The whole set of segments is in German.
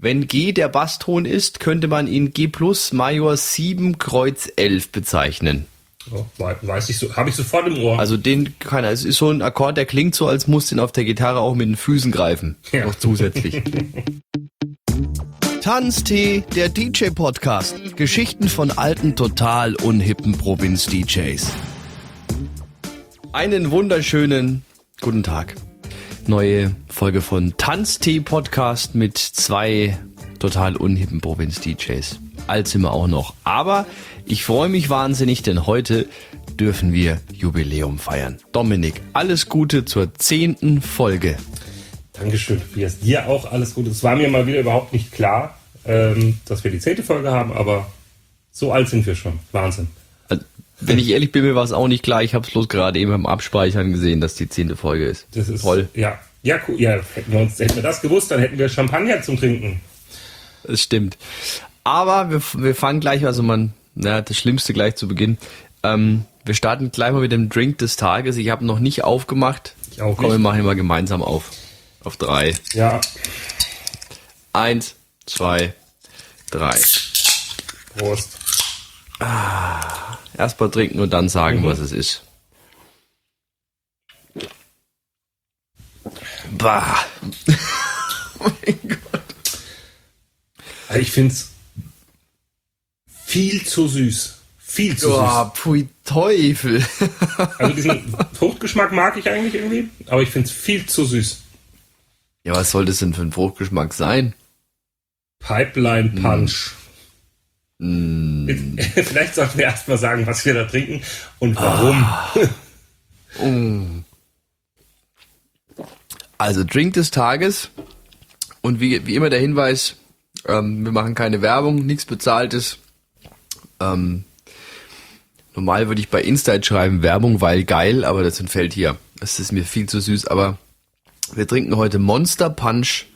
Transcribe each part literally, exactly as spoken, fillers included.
Wenn G der Basston ist, könnte man ihn G plus Major sieben Kreuz elf bezeichnen. Oh, weiß ich so, habe ich sofort im Ohr. Also den keiner. Es ist so ein Akkord, der klingt so, als musst du ihn auf der Gitarre auch mit den Füßen greifen. Ja. Noch zusätzlich. Tanztee, der D J-Podcast. Geschichten von alten, total unhippen Provinz-D Js. Einen wunderschönen guten Tag. Neue Folge von Tanztee-Podcast mit zwei total unhippen Provinz-D Js. Alt sind wir auch noch. Aber ich freue mich wahnsinnig, denn heute dürfen wir Jubiläum feiern. Dominik, alles Gute zur zehnten Folge. Dankeschön, Tobias. Dir auch alles Gute. Es war mir mal wieder überhaupt nicht klar, ähm, dass wir die zehnte Folge haben, aber so alt sind wir schon. Wahnsinn. Also, wenn ich ehrlich bin, mir war es auch nicht klar. Ich habe es bloß gerade eben beim Abspeichern gesehen, dass die zehnte Folge ist. Das ist toll. Ja, ja, cool. Ja, hätten wir, uns, hätten wir das gewusst, dann hätten wir Champagner zum Trinken. Das stimmt. Aber wir, wir fangen gleich, also man, na, das Schlimmste gleich zu Beginn. Ähm, wir starten gleich mal mit dem Drink des Tages. Ich habe noch nicht aufgemacht. Ich auch Komm, nicht. wir machen ihn mal gemeinsam auf. Auf drei. Ja. Eins, zwei, drei. Prost. Ah, erst mal trinken und dann sagen, mhm. was es ist. Bah. Oh mein Gott. Also ich finde es viel zu süß. Viel zu oh, süß. Pfui Teufel. Also diesen Fruchtgeschmack mag ich eigentlich irgendwie, aber ich finde es viel zu süß. Ja, was soll das denn für ein Fruchtgeschmack sein? Pipeline Punch. Mm. Vielleicht sollten wir erstmal sagen, was wir da trinken und warum. Ah. Mm. Also Drink des Tages und wie, wie immer der Hinweis, ähm, wir machen keine Werbung, nichts Bezahltes. Ähm, normal würde ich bei Insta jetzt schreiben Werbung, weil geil, aber das entfällt hier. Das ist mir viel zu süß, aber wir trinken heute Monster Punch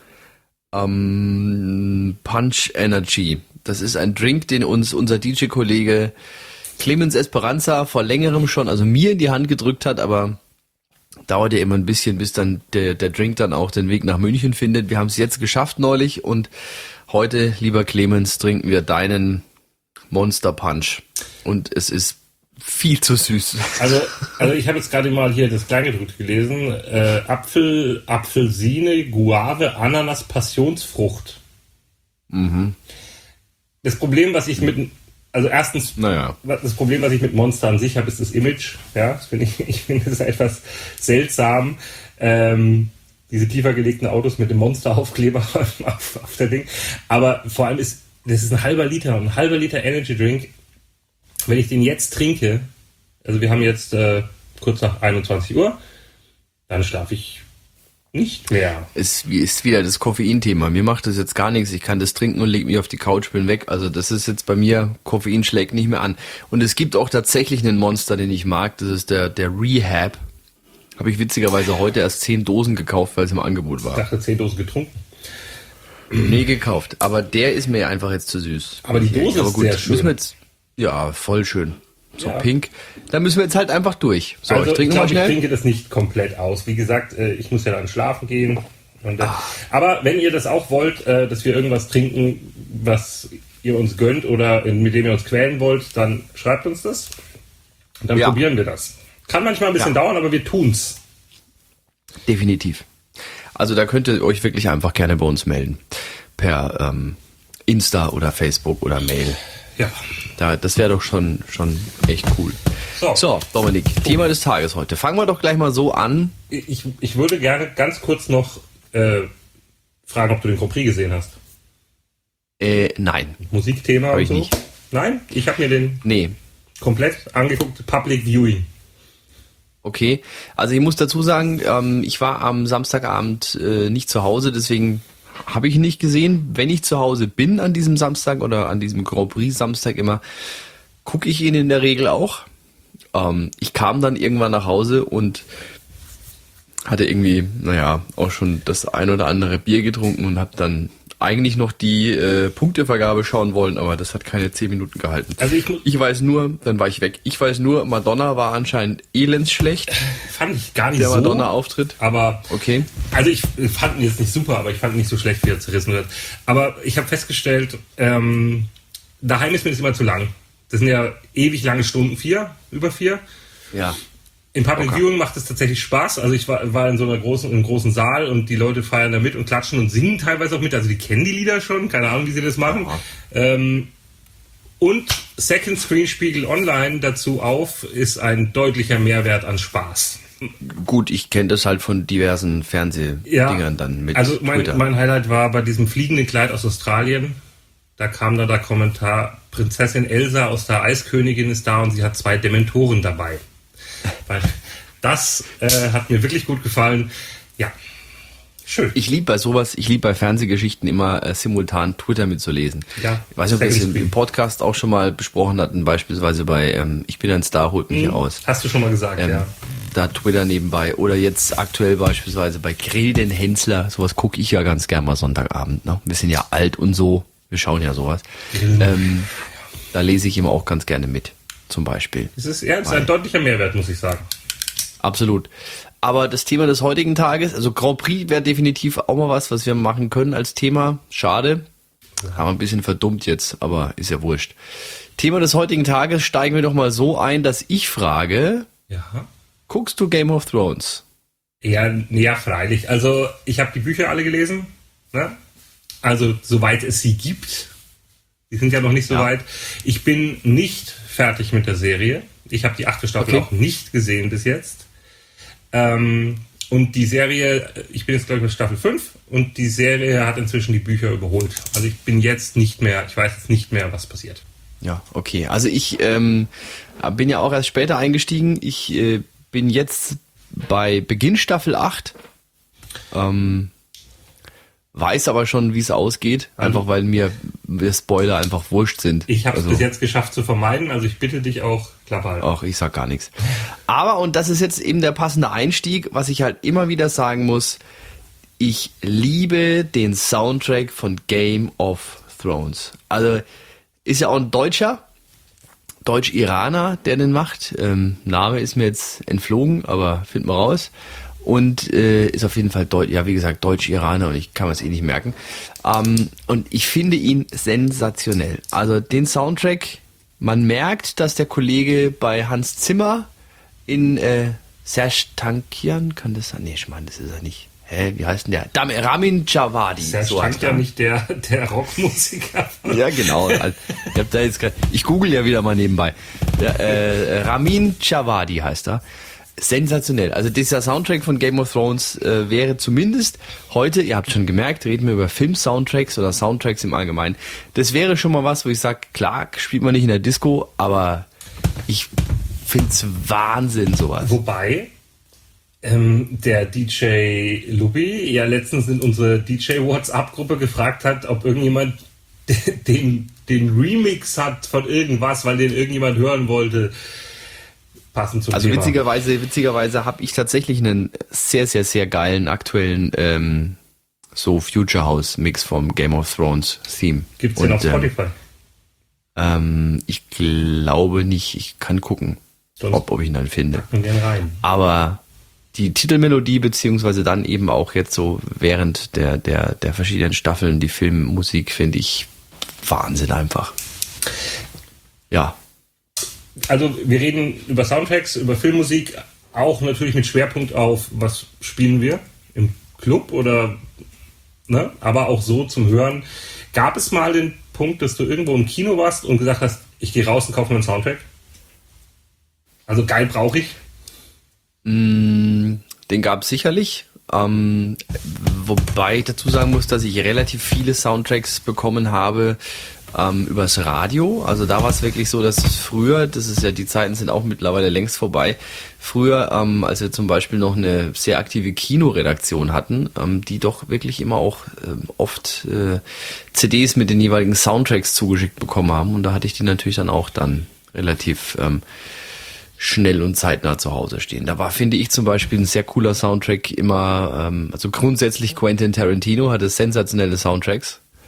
ähm, Punch Energy. Das ist ein Drink, den uns unser D J-Kollege Clemens Esperanza vor längerem schon, also mir in die Hand gedrückt hat, aber dauert ja immer ein bisschen, bis dann der, der Drink dann auch den Weg nach München findet. Wir haben es jetzt geschafft neulich und heute, lieber Clemens, trinken wir deinen Monster Punch. Und es ist viel zu süß. Also, also ich habe jetzt gerade mal hier das Kleingedruckte gelesen. Äh, Apfel, Apfelsine, Guave, Ananas, Passionsfrucht. Mhm. Das Problem, was ich mit... Also erstens, naja. das Problem, was ich mit Monster an sich habe, ist das Image. Ja, das finde ich, ich finde es etwas seltsam. Ähm, diese tiefer gelegten Autos mit dem Monster-Aufkleber auf, auf der Ding. Aber vor allem ist, das ist ein halber Liter, ein halber Liter Energy Drink. Wenn ich den jetzt trinke, also wir haben jetzt äh, kurz nach einundzwanzig Uhr, dann schlafe ich nicht mehr. Es ist wieder das Koffein-Thema. Mir macht das jetzt gar nichts. Ich kann das trinken und leg mich auf die Couch, bin weg. Also das ist jetzt bei mir, Koffein schlägt nicht mehr an. Und es gibt auch tatsächlich einen Monster, den ich mag. Das ist der, der Rehab. Habe ich witzigerweise heute erst zehn Dosen gekauft, weil es im Angebot war. Ich dachte, zehn Dosen getrunken. Nee, gekauft. Aber der ist mir einfach jetzt zu süß. Aber die Dose Aber ist gut, sehr schön. Müssen wir jetzt, ja, voll schön. So Ja. pink. Da müssen wir jetzt halt einfach durch. So, Also ich trinke ich mal glaube, ich schnell. trinke das nicht komplett aus. Wie gesagt, äh, ich muss ja dann schlafen gehen. Und, äh, aber wenn ihr das auch wollt, äh, dass wir irgendwas trinken, was ihr uns gönnt oder in, mit dem ihr uns quälen wollt, dann schreibt uns das. Und dann Ja. probieren wir das. Kann manchmal ein bisschen Ja. dauern, aber wir tun's. Definitiv. Also da könnt ihr euch wirklich einfach gerne bei uns melden. Per ähm, Insta oder Facebook oder Mail. Ja. Da, das wäre doch schon, schon echt cool. So. So, Dominik, Thema des Tages heute. Fangen wir doch gleich mal so an. Ich, ich würde gerne ganz kurz noch äh, fragen, ob du den Grand Prix gesehen hast. Äh, nein. Musikthema Hab und ich so. nicht. Nein? Ich habe mir den Nee. komplett angeguckt. Public Viewing. Okay. Also ich muss dazu sagen, ähm, ich war am Samstagabend äh, nicht zu Hause, deswegen habe ich ihn nicht gesehen. Wenn ich zu Hause bin an diesem Samstag oder an diesem Grand Prix Samstag immer, gucke ich ihn in der Regel auch. Ähm, ich kam dann irgendwann nach Hause und hatte irgendwie, naja, auch schon das ein oder andere Bier getrunken und habe dann eigentlich noch die äh, Punktevergabe schauen wollen, aber das hat keine zehn Minuten gehalten. Also ich, ich weiß nur, dann war ich weg. Ich weiß nur, Madonna war anscheinend elendsschlecht. Fand ich gar nicht der so. Der Madonna-Auftritt. Aber okay. Also ich fand ihn jetzt nicht super, aber ich fand ihn nicht so schlecht, wie er zerrissen wird. Aber ich habe festgestellt, ähm, daheim ist mir das immer zu lang. Das sind ja ewig lange Stunden, vier, über vier. Ja. Im Public okay. Viewing macht es tatsächlich Spaß. Also ich war, war in so einer großen, in einem großen Saal und die Leute feiern da mit und klatschen und singen teilweise auch mit. Also die kennen die Lieder schon, keine Ahnung, wie sie das machen. Ja. Ähm, und Second Screen Spiegel Online dazu auf ist ein deutlicher Mehrwert an Spaß. Gut, ich kenne das halt von diversen Fernsehdingern ja, dann mit Also mein, Twitter. mein Highlight war bei diesem fliegenden Kleid aus Australien. Da kam da der Kommentar, Prinzessin Elsa aus der Eiskönigin ist da und sie hat zwei Dementoren dabei. Weil das äh, hat mir wirklich gut gefallen. Ja, schön. Ich liebe bei sowas, ich liebe bei Fernsehgeschichten immer äh, simultan Twitter mitzulesen. Ja, ich weiß nicht, ob wir es im, im Podcast auch schon mal besprochen hatten, beispielsweise bei ähm, Ich bin ein Star, holt mich hm, aus. Hast du schon mal gesagt, ähm, ja. Da Twitter nebenbei. Oder jetzt aktuell beispielsweise bei Grill den Hensler. Sowas gucke ich ja ganz gern mal Sonntagabend. Ne? Wir sind ja alt und so. Wir schauen ja sowas. Mhm. Ähm, da lese ich immer auch ganz gerne mit. Zum Beispiel. Es ist, ja, es ist ein deutlicher Mehrwert, muss ich sagen. Absolut. Aber das Thema des heutigen Tages, also Grand Prix wäre definitiv auch mal was, was wir machen können als Thema. Schade. Haben wir ein bisschen verdummt jetzt, aber ist ja wurscht. Thema des heutigen Tages steigen wir doch mal so ein, dass ich frage, ja. Guckst du Game of Thrones? Ja, ja, freilich. Also ich habe die Bücher alle gelesen. Ne? Also soweit es sie gibt. Die sind ja noch nicht so ja. weit. Ich bin nicht fertig mit der Serie. Ich habe die achte Staffel okay. auch nicht gesehen bis jetzt. Ähm, und die Serie, ich bin jetzt glaube ich bei Staffel fünf und die Serie hat inzwischen die Bücher überholt. Also ich bin jetzt nicht mehr, ich weiß jetzt nicht mehr, was passiert. Ja, okay. Also ich ähm, bin ja auch erst später eingestiegen. Ich äh, bin jetzt bei Beginn Staffel acht. Ähm, weiß aber schon, wie es ausgeht. Einfach weil mir, mir Spoiler einfach wurscht sind. Ich habe es also, bis jetzt geschafft zu vermeiden. Also ich bitte dich auch, Klappe halten. Ach, ich sag gar nichts. Aber, und das ist jetzt eben der passende Einstieg, was ich halt immer wieder sagen muss, ich liebe den Soundtrack von Game of Thrones. Also ist ja auch ein Deutscher, Deutsch-Iraner, der den macht. Ähm, Name ist mir jetzt entflogen, aber finden wir raus. Und äh, ist auf jeden Fall, Deut- ja wie gesagt, Deutsch-Iraner und ich kann mir es eh nicht merken. Ähm, und ich finde ihn sensationell. Also den Soundtrack, man merkt, dass der Kollege bei Hans Zimmer in äh, Serj Tankian, kann das sein? Nee, ich meine, das ist er nicht. Hä, wie heißt denn der? Dam- Ramin Djawadi. Serj so Tankian, nicht der, der Rockmusiker. Ja, genau. Ich, hab da jetzt grad, ich google ja wieder mal nebenbei. Der, äh, Ramin Djawadi heißt er. Sensationell. Also dieser Soundtrack von Game of Thrones äh, wäre zumindest heute, ihr habt schon gemerkt, reden wir über Film-Soundtracks oder Soundtracks im Allgemeinen. Das wäre schon mal was, wo ich sage, klar, spielt man nicht in der Disco, aber ich find's Wahnsinn, sowas. Wobei ähm, der D J Luby ja letztens in unsere D J-WhatsApp-Gruppe gefragt hat, ob irgendjemand den, den Remix hat von irgendwas, weil den irgendjemand hören wollte. Passend zum also Thema. witzigerweise, witzigerweise habe ich tatsächlich einen sehr, sehr, sehr geilen aktuellen ähm, so Future House Mix vom Game of Thrones Theme. Gibt's den auf Spotify? Ähm, ich glaube nicht. Ich kann gucken, Sonst ob, ob ich ihn dann finde. Gerne rein. Aber die Titelmelodie beziehungsweise dann eben auch jetzt so während der der der verschiedenen Staffeln die Filmmusik finde ich Wahnsinn einfach. Ja. Also wir reden über Soundtracks, über Filmmusik, auch natürlich mit Schwerpunkt auf, was spielen wir im Club oder, ne, aber auch so zum Hören. Gab es mal den Punkt, dass du irgendwo im Kino warst und gesagt hast, ich gehe raus und kaufe mir einen Soundtrack? Also geil brauche ich? Den gab es sicherlich. Ähm, wobei ich dazu sagen muss, dass ich relativ viele Soundtracks bekommen habe, Ähm, übers Radio. Also da war es wirklich so, dass es früher, das ist ja, die Zeiten sind auch mittlerweile längst vorbei, früher, ähm, als wir zum Beispiel noch eine sehr aktive Kinoredaktion hatten, ähm, die doch wirklich immer auch ähm, oft äh, C Ds mit den jeweiligen Soundtracks zugeschickt bekommen haben und da hatte ich die natürlich dann auch dann relativ ähm, schnell und zeitnah zu Hause stehen. Da war, finde ich zum Beispiel, ein sehr cooler Soundtrack immer, ähm, also grundsätzlich Quentin Tarantino hatte sensationelle Soundtracks.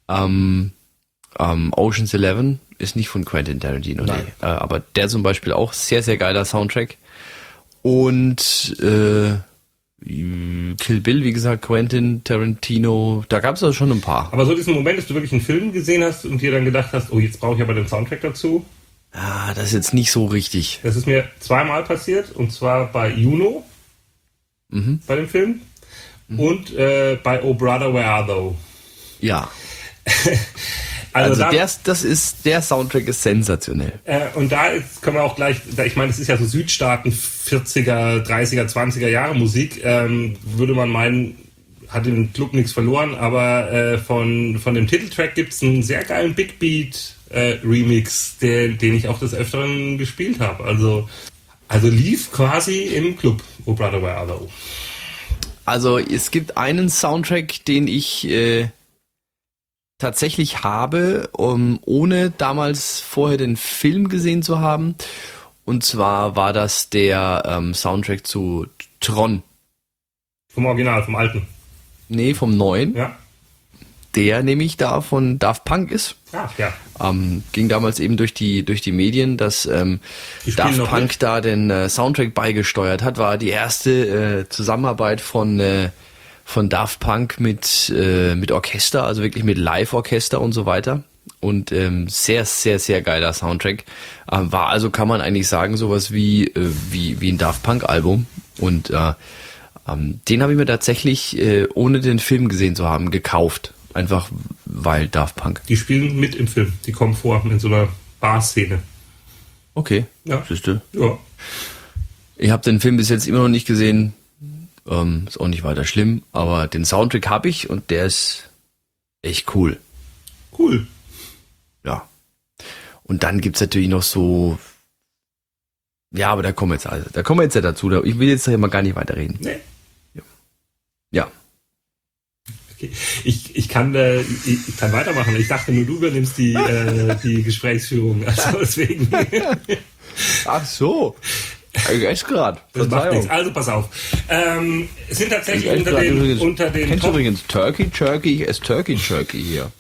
Ähm, ähm, Ocean's Eleven ist nicht von Quentin Tarantino, nee. Äh, aber der zum Beispiel auch sehr, sehr geiler Soundtrack. Und äh, Kill Bill, wie gesagt, Quentin Tarantino, da gab es also schon ein paar. Aber so diesen Moment, dass du wirklich einen Film gesehen hast und dir dann gedacht hast, oh, jetzt brauche ich aber den Soundtrack dazu. Ah, das ist jetzt nicht so richtig. Das ist mir zweimal passiert, und zwar bei Juno, mhm. bei dem Film, mhm. und äh, bei Oh Brother, Where Are Thou? Ja. Also, also da, der, das ist, der Soundtrack ist sensationell. Äh, und da ist, können wir auch gleich, da, ich meine, es ist ja so Südstaaten vierziger, dreißiger, zwanziger Jahre Musik, ähm, würde man meinen, hat im Club nichts verloren, aber äh, von, von dem Titeltrack gibt es einen sehr geilen Big Beat äh, Remix, der, den ich auch des Öfteren gespielt habe. Also, also lief quasi im Club, Oh Brother, Where Are Thou? Also es gibt einen Soundtrack, den ich äh, tatsächlich habe, um, ohne damals vorher den Film gesehen zu haben. Und zwar war das der ähm, Soundtrack zu Tron. Vom Original, vom alten? Nee, vom neuen. Ja. Der nämlich da von Daft Punk ist. Ach ja. Ähm, ging damals eben durch die durch die Medien, dass ähm, Daft Punk mit. da den äh, Soundtrack beigesteuert hat. War die erste äh, Zusammenarbeit von äh, von Daft Punk mit äh, mit Orchester, also wirklich mit Live-Orchester und so weiter. Und ähm, sehr, sehr, sehr geiler Soundtrack. Ähm, war also, kann man eigentlich sagen, sowas wie äh, wie wie ein Daft Punk-Album. Und äh, ähm, den habe ich mir tatsächlich, äh, ohne den Film gesehen zu haben, gekauft. Einfach weil Daft Punk. Die spielen mit im Film. Die kommen vor in so einer Bar-Szene. Okay, ja. Siehst du? Ja. Ich habe den Film bis jetzt immer noch nicht gesehen. Ähm, ist auch nicht weiter schlimm, aber den Soundtrack habe ich und der ist echt cool. Cool. Ja. Und dann gibt's natürlich noch so, ja, aber da kommen wir jetzt, also, da kommen wir jetzt ja dazu. Ich will jetzt mal gar nicht weiterreden. Nee. Ja. ja. Okay. Ich, ich, kann, äh, ich, ich kann weitermachen. Ich dachte nur, du übernimmst die, äh, die Gesprächsführung. Also deswegen. Ach so. Ich gerade. Das macht nichts. Also pass auf. Ähm, es sind tatsächlich unter den, übrigens, unter den kennst du übrigens Turkey Jerky? Ich esse Turkey Jerky hier.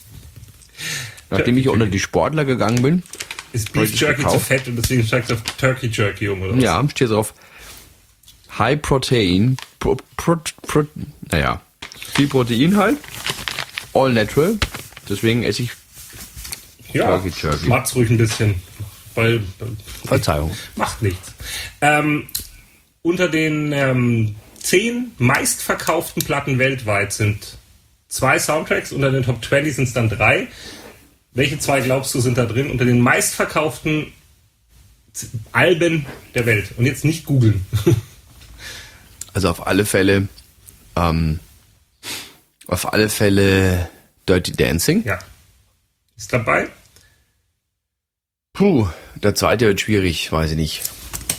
Nachdem Turkey ich unter die Sportler gegangen bin. Ist Beef Jerky gekauft. Zu fett und deswegen steigt es auf Turkey Jerky um, oder was? Ja, steht drauf. High Protein. Pro, pro, pro, naja. Viel Protein halt. All natural. Deswegen esse ich ja, Turkey Jerky. Macht's ruhig ein bisschen. Weil, Verzeihung. Macht nichts. Ähm, unter den ähm, zehn meistverkauften Platten weltweit sind zwei Soundtracks. Unter den Top zwanzig sind es dann drei. Welche zwei glaubst du sind da drin? Unter den meistverkauften Alben der Welt. Und jetzt nicht googeln. Also auf alle Fälle, ähm, auf alle Fälle Dirty Dancing. Ja. Ist dabei? Puh, der zweite wird schwierig, weiß ich nicht.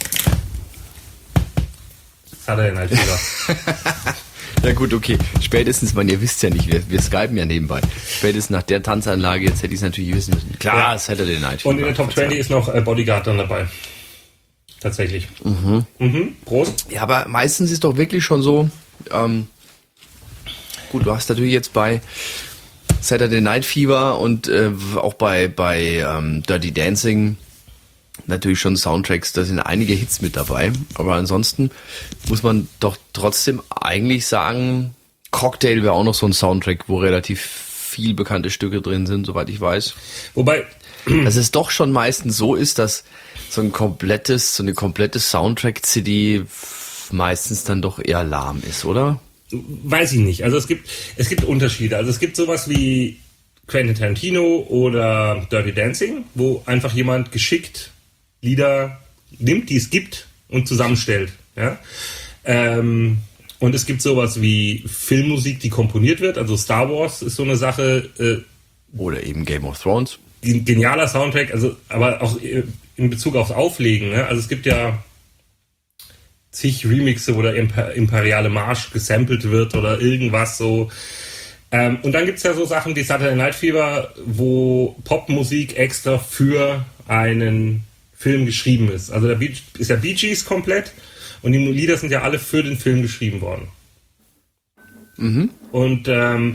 Das hat er denn halt wieder. Ja gut, okay. Spätestens, man, ihr wisst ja nicht, wir, wir skypen ja nebenbei. Spätestens nach der Tanzanlage, jetzt hätte ich es natürlich wissen müssen. Klar, ja. Saturday Night Fever. Und in der Top zwanzig ist noch äh, Bodyguard dann dabei. Tatsächlich. Mhm. Mhm. Prost. Ja, aber meistens ist doch wirklich schon so, ähm, gut, du hast natürlich jetzt bei Saturday Night Fever und äh, auch bei, bei ähm, Dirty Dancing natürlich schon Soundtracks, da sind einige Hits mit dabei, aber ansonsten muss man doch trotzdem eigentlich sagen, Cocktail wäre auch noch so ein Soundtrack, wo relativ viel bekannte Stücke drin sind, soweit ich weiß. Wobei, dass es doch schon meistens so ist, dass so ein komplettes, so eine komplette Soundtrack-C D meistens dann doch eher lahm ist, oder? Weiß ich nicht. Also es gibt, es gibt Unterschiede. Also es gibt sowas wie Quentin Tarantino oder Dirty Dancing, wo einfach jemand geschickt Lieder nimmt, die es gibt und zusammenstellt. Ja? Ähm, und es gibt sowas wie Filmmusik, die komponiert wird. Also Star Wars ist so eine Sache. Äh, oder eben Game of Thrones. Genialer Soundtrack, also aber auch in Bezug aufs Auflegen. Ne? Also es gibt ja zig Remixe, wo der Imper- Imperiale Marsch gesampelt wird oder irgendwas so. Ähm, und dann gibt es ja so Sachen wie Saturday Night Fever, wo Popmusik extra für einen Film geschrieben ist. Also der Bee- ist ja Bee Gees komplett und die Lieder sind ja alle für den Film geschrieben worden. Mhm. Und ähm,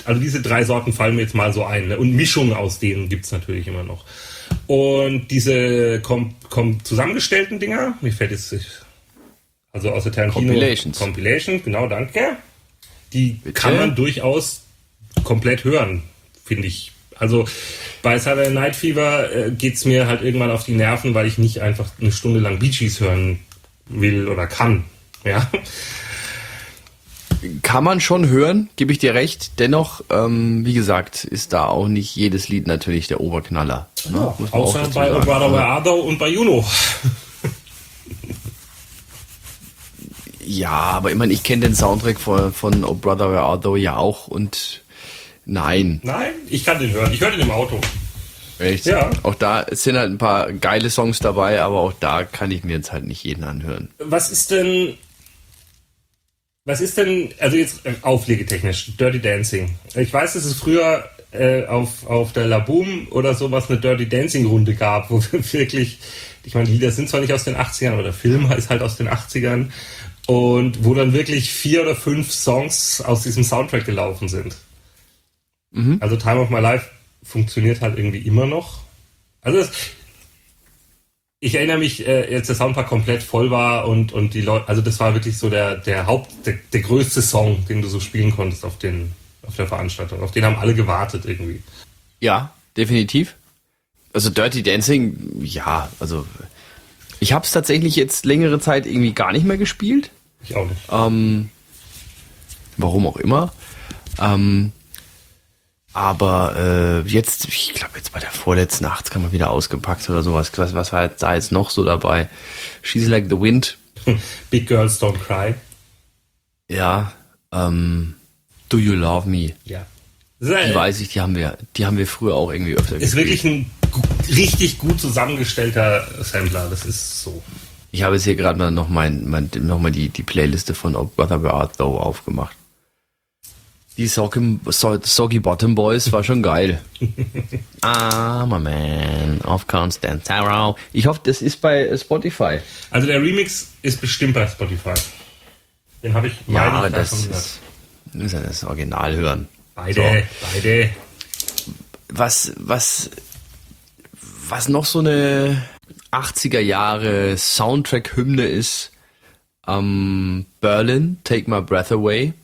Also diese drei Sorten fallen mir jetzt mal so ein. Ne? Und Mischungen aus denen gibt's natürlich immer noch. Und diese kom- kom- zusammengestellten Dinger, mir fällt jetzt, also aus der Tarantino Compilations. Compilations, genau, danke. Die Bitte? kann man durchaus komplett hören, finde ich. Also bei Saturday Night Fever äh, geht's mir halt irgendwann auf die Nerven, weil ich nicht einfach eine Stunde lang Bee Gees hören will oder kann. Ja. Kann man schon hören, gebe ich dir recht. Dennoch, ähm, wie gesagt, ist da auch nicht jedes Lied natürlich der Oberknaller. Ne? Ja, Muss man auch außer dazu bei sagen. Brother Where Art Thou und bei Juno. Ja, aber ich meine, ich kenne den Soundtrack von, von Oh Brother Where Art Thou ja auch und nein. Nein, ich kann den hören. Ich höre den im Auto. Echt? Ja. Auch da sind halt ein paar geile Songs dabei, aber auch da kann ich mir jetzt halt nicht jeden anhören. Was ist denn, was ist denn, also jetzt äh, auflegetechnisch, Dirty Dancing. Ich weiß, dass es früher äh, auf, auf der La Boom oder sowas eine Dirty Dancing Runde gab, wo wir wirklich, ich meine, die Lieder sind zwar nicht aus den achtzigern, aber der Film ist halt aus den achtzigern und wo dann wirklich vier oder fünf Songs aus diesem Soundtrack gelaufen sind. Mhm. Also Time of My Life funktioniert halt irgendwie immer noch. Also das, ich erinnere mich, äh, als der Soundpark komplett voll war und, und die Leute, also das war wirklich so der, der Haupt, der, der größte Song, den du so spielen konntest auf den, auf der Veranstaltung. Auf den haben alle gewartet irgendwie. Ja, definitiv. Also Dirty Dancing, ja, also ich habe es tatsächlich jetzt längere Zeit irgendwie gar nicht mehr gespielt. Ich auch nicht. Ähm, warum auch immer. Ähm, aber äh, jetzt, ich glaube jetzt bei der vorletzten Nacht kann man wieder ausgepackt oder sowas. Was, was war jetzt, da jetzt noch so dabei? She's Like the Wind. Big Girls Don't Cry. Ja. Ähm, Do You Love Me? Ja. Die weiß ich, die haben wir, die haben wir früher auch irgendwie öfter Ist gespielt. wirklich ein gu- richtig gut zusammengestellter Sampler. Das ist so. Ich habe jetzt hier gerade mal noch mein, mein noch mal die die Playliste von Oh Brother Where Art Thou aufgemacht. Die Soggy, So- Soggy Bottom Boys war schon geil. I'm a man of constant sorrow. Ich hoffe, das ist bei Spotify. Also der Remix ist bestimmt bei Spotify. Den habe ich, Ja, meine ich, das davon gehört. ist, das ist ja das Original hören. Beide, beide. Was, was, was noch so eine achtziger Jahre Soundtrack-Hymne ist, ähm, Berlin, Take My Breath Away.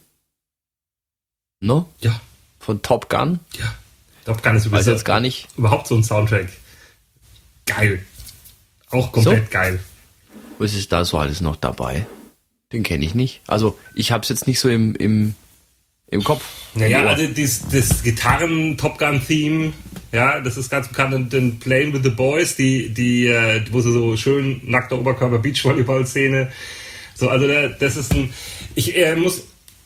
No? Ja, Von Top Gun. ja. Top Gun ist Weiß überhaupt, jetzt gar nicht. überhaupt so ein Soundtrack. Geil. Auch komplett So? geil. Was ist da so alles noch dabei? Den kenne ich nicht. Also ich habe es jetzt nicht so im, im, im Kopf. Naja, Im Ohr. also das, das Gitarren-Top Gun-Theme, ja, das ist ganz bekannt. Und den Playing with the Boys, die, die, äh, wo sie so schön nackter Oberkörper Beachvolleyball-Szene. So, also der, das ist ein. Ich äh, muss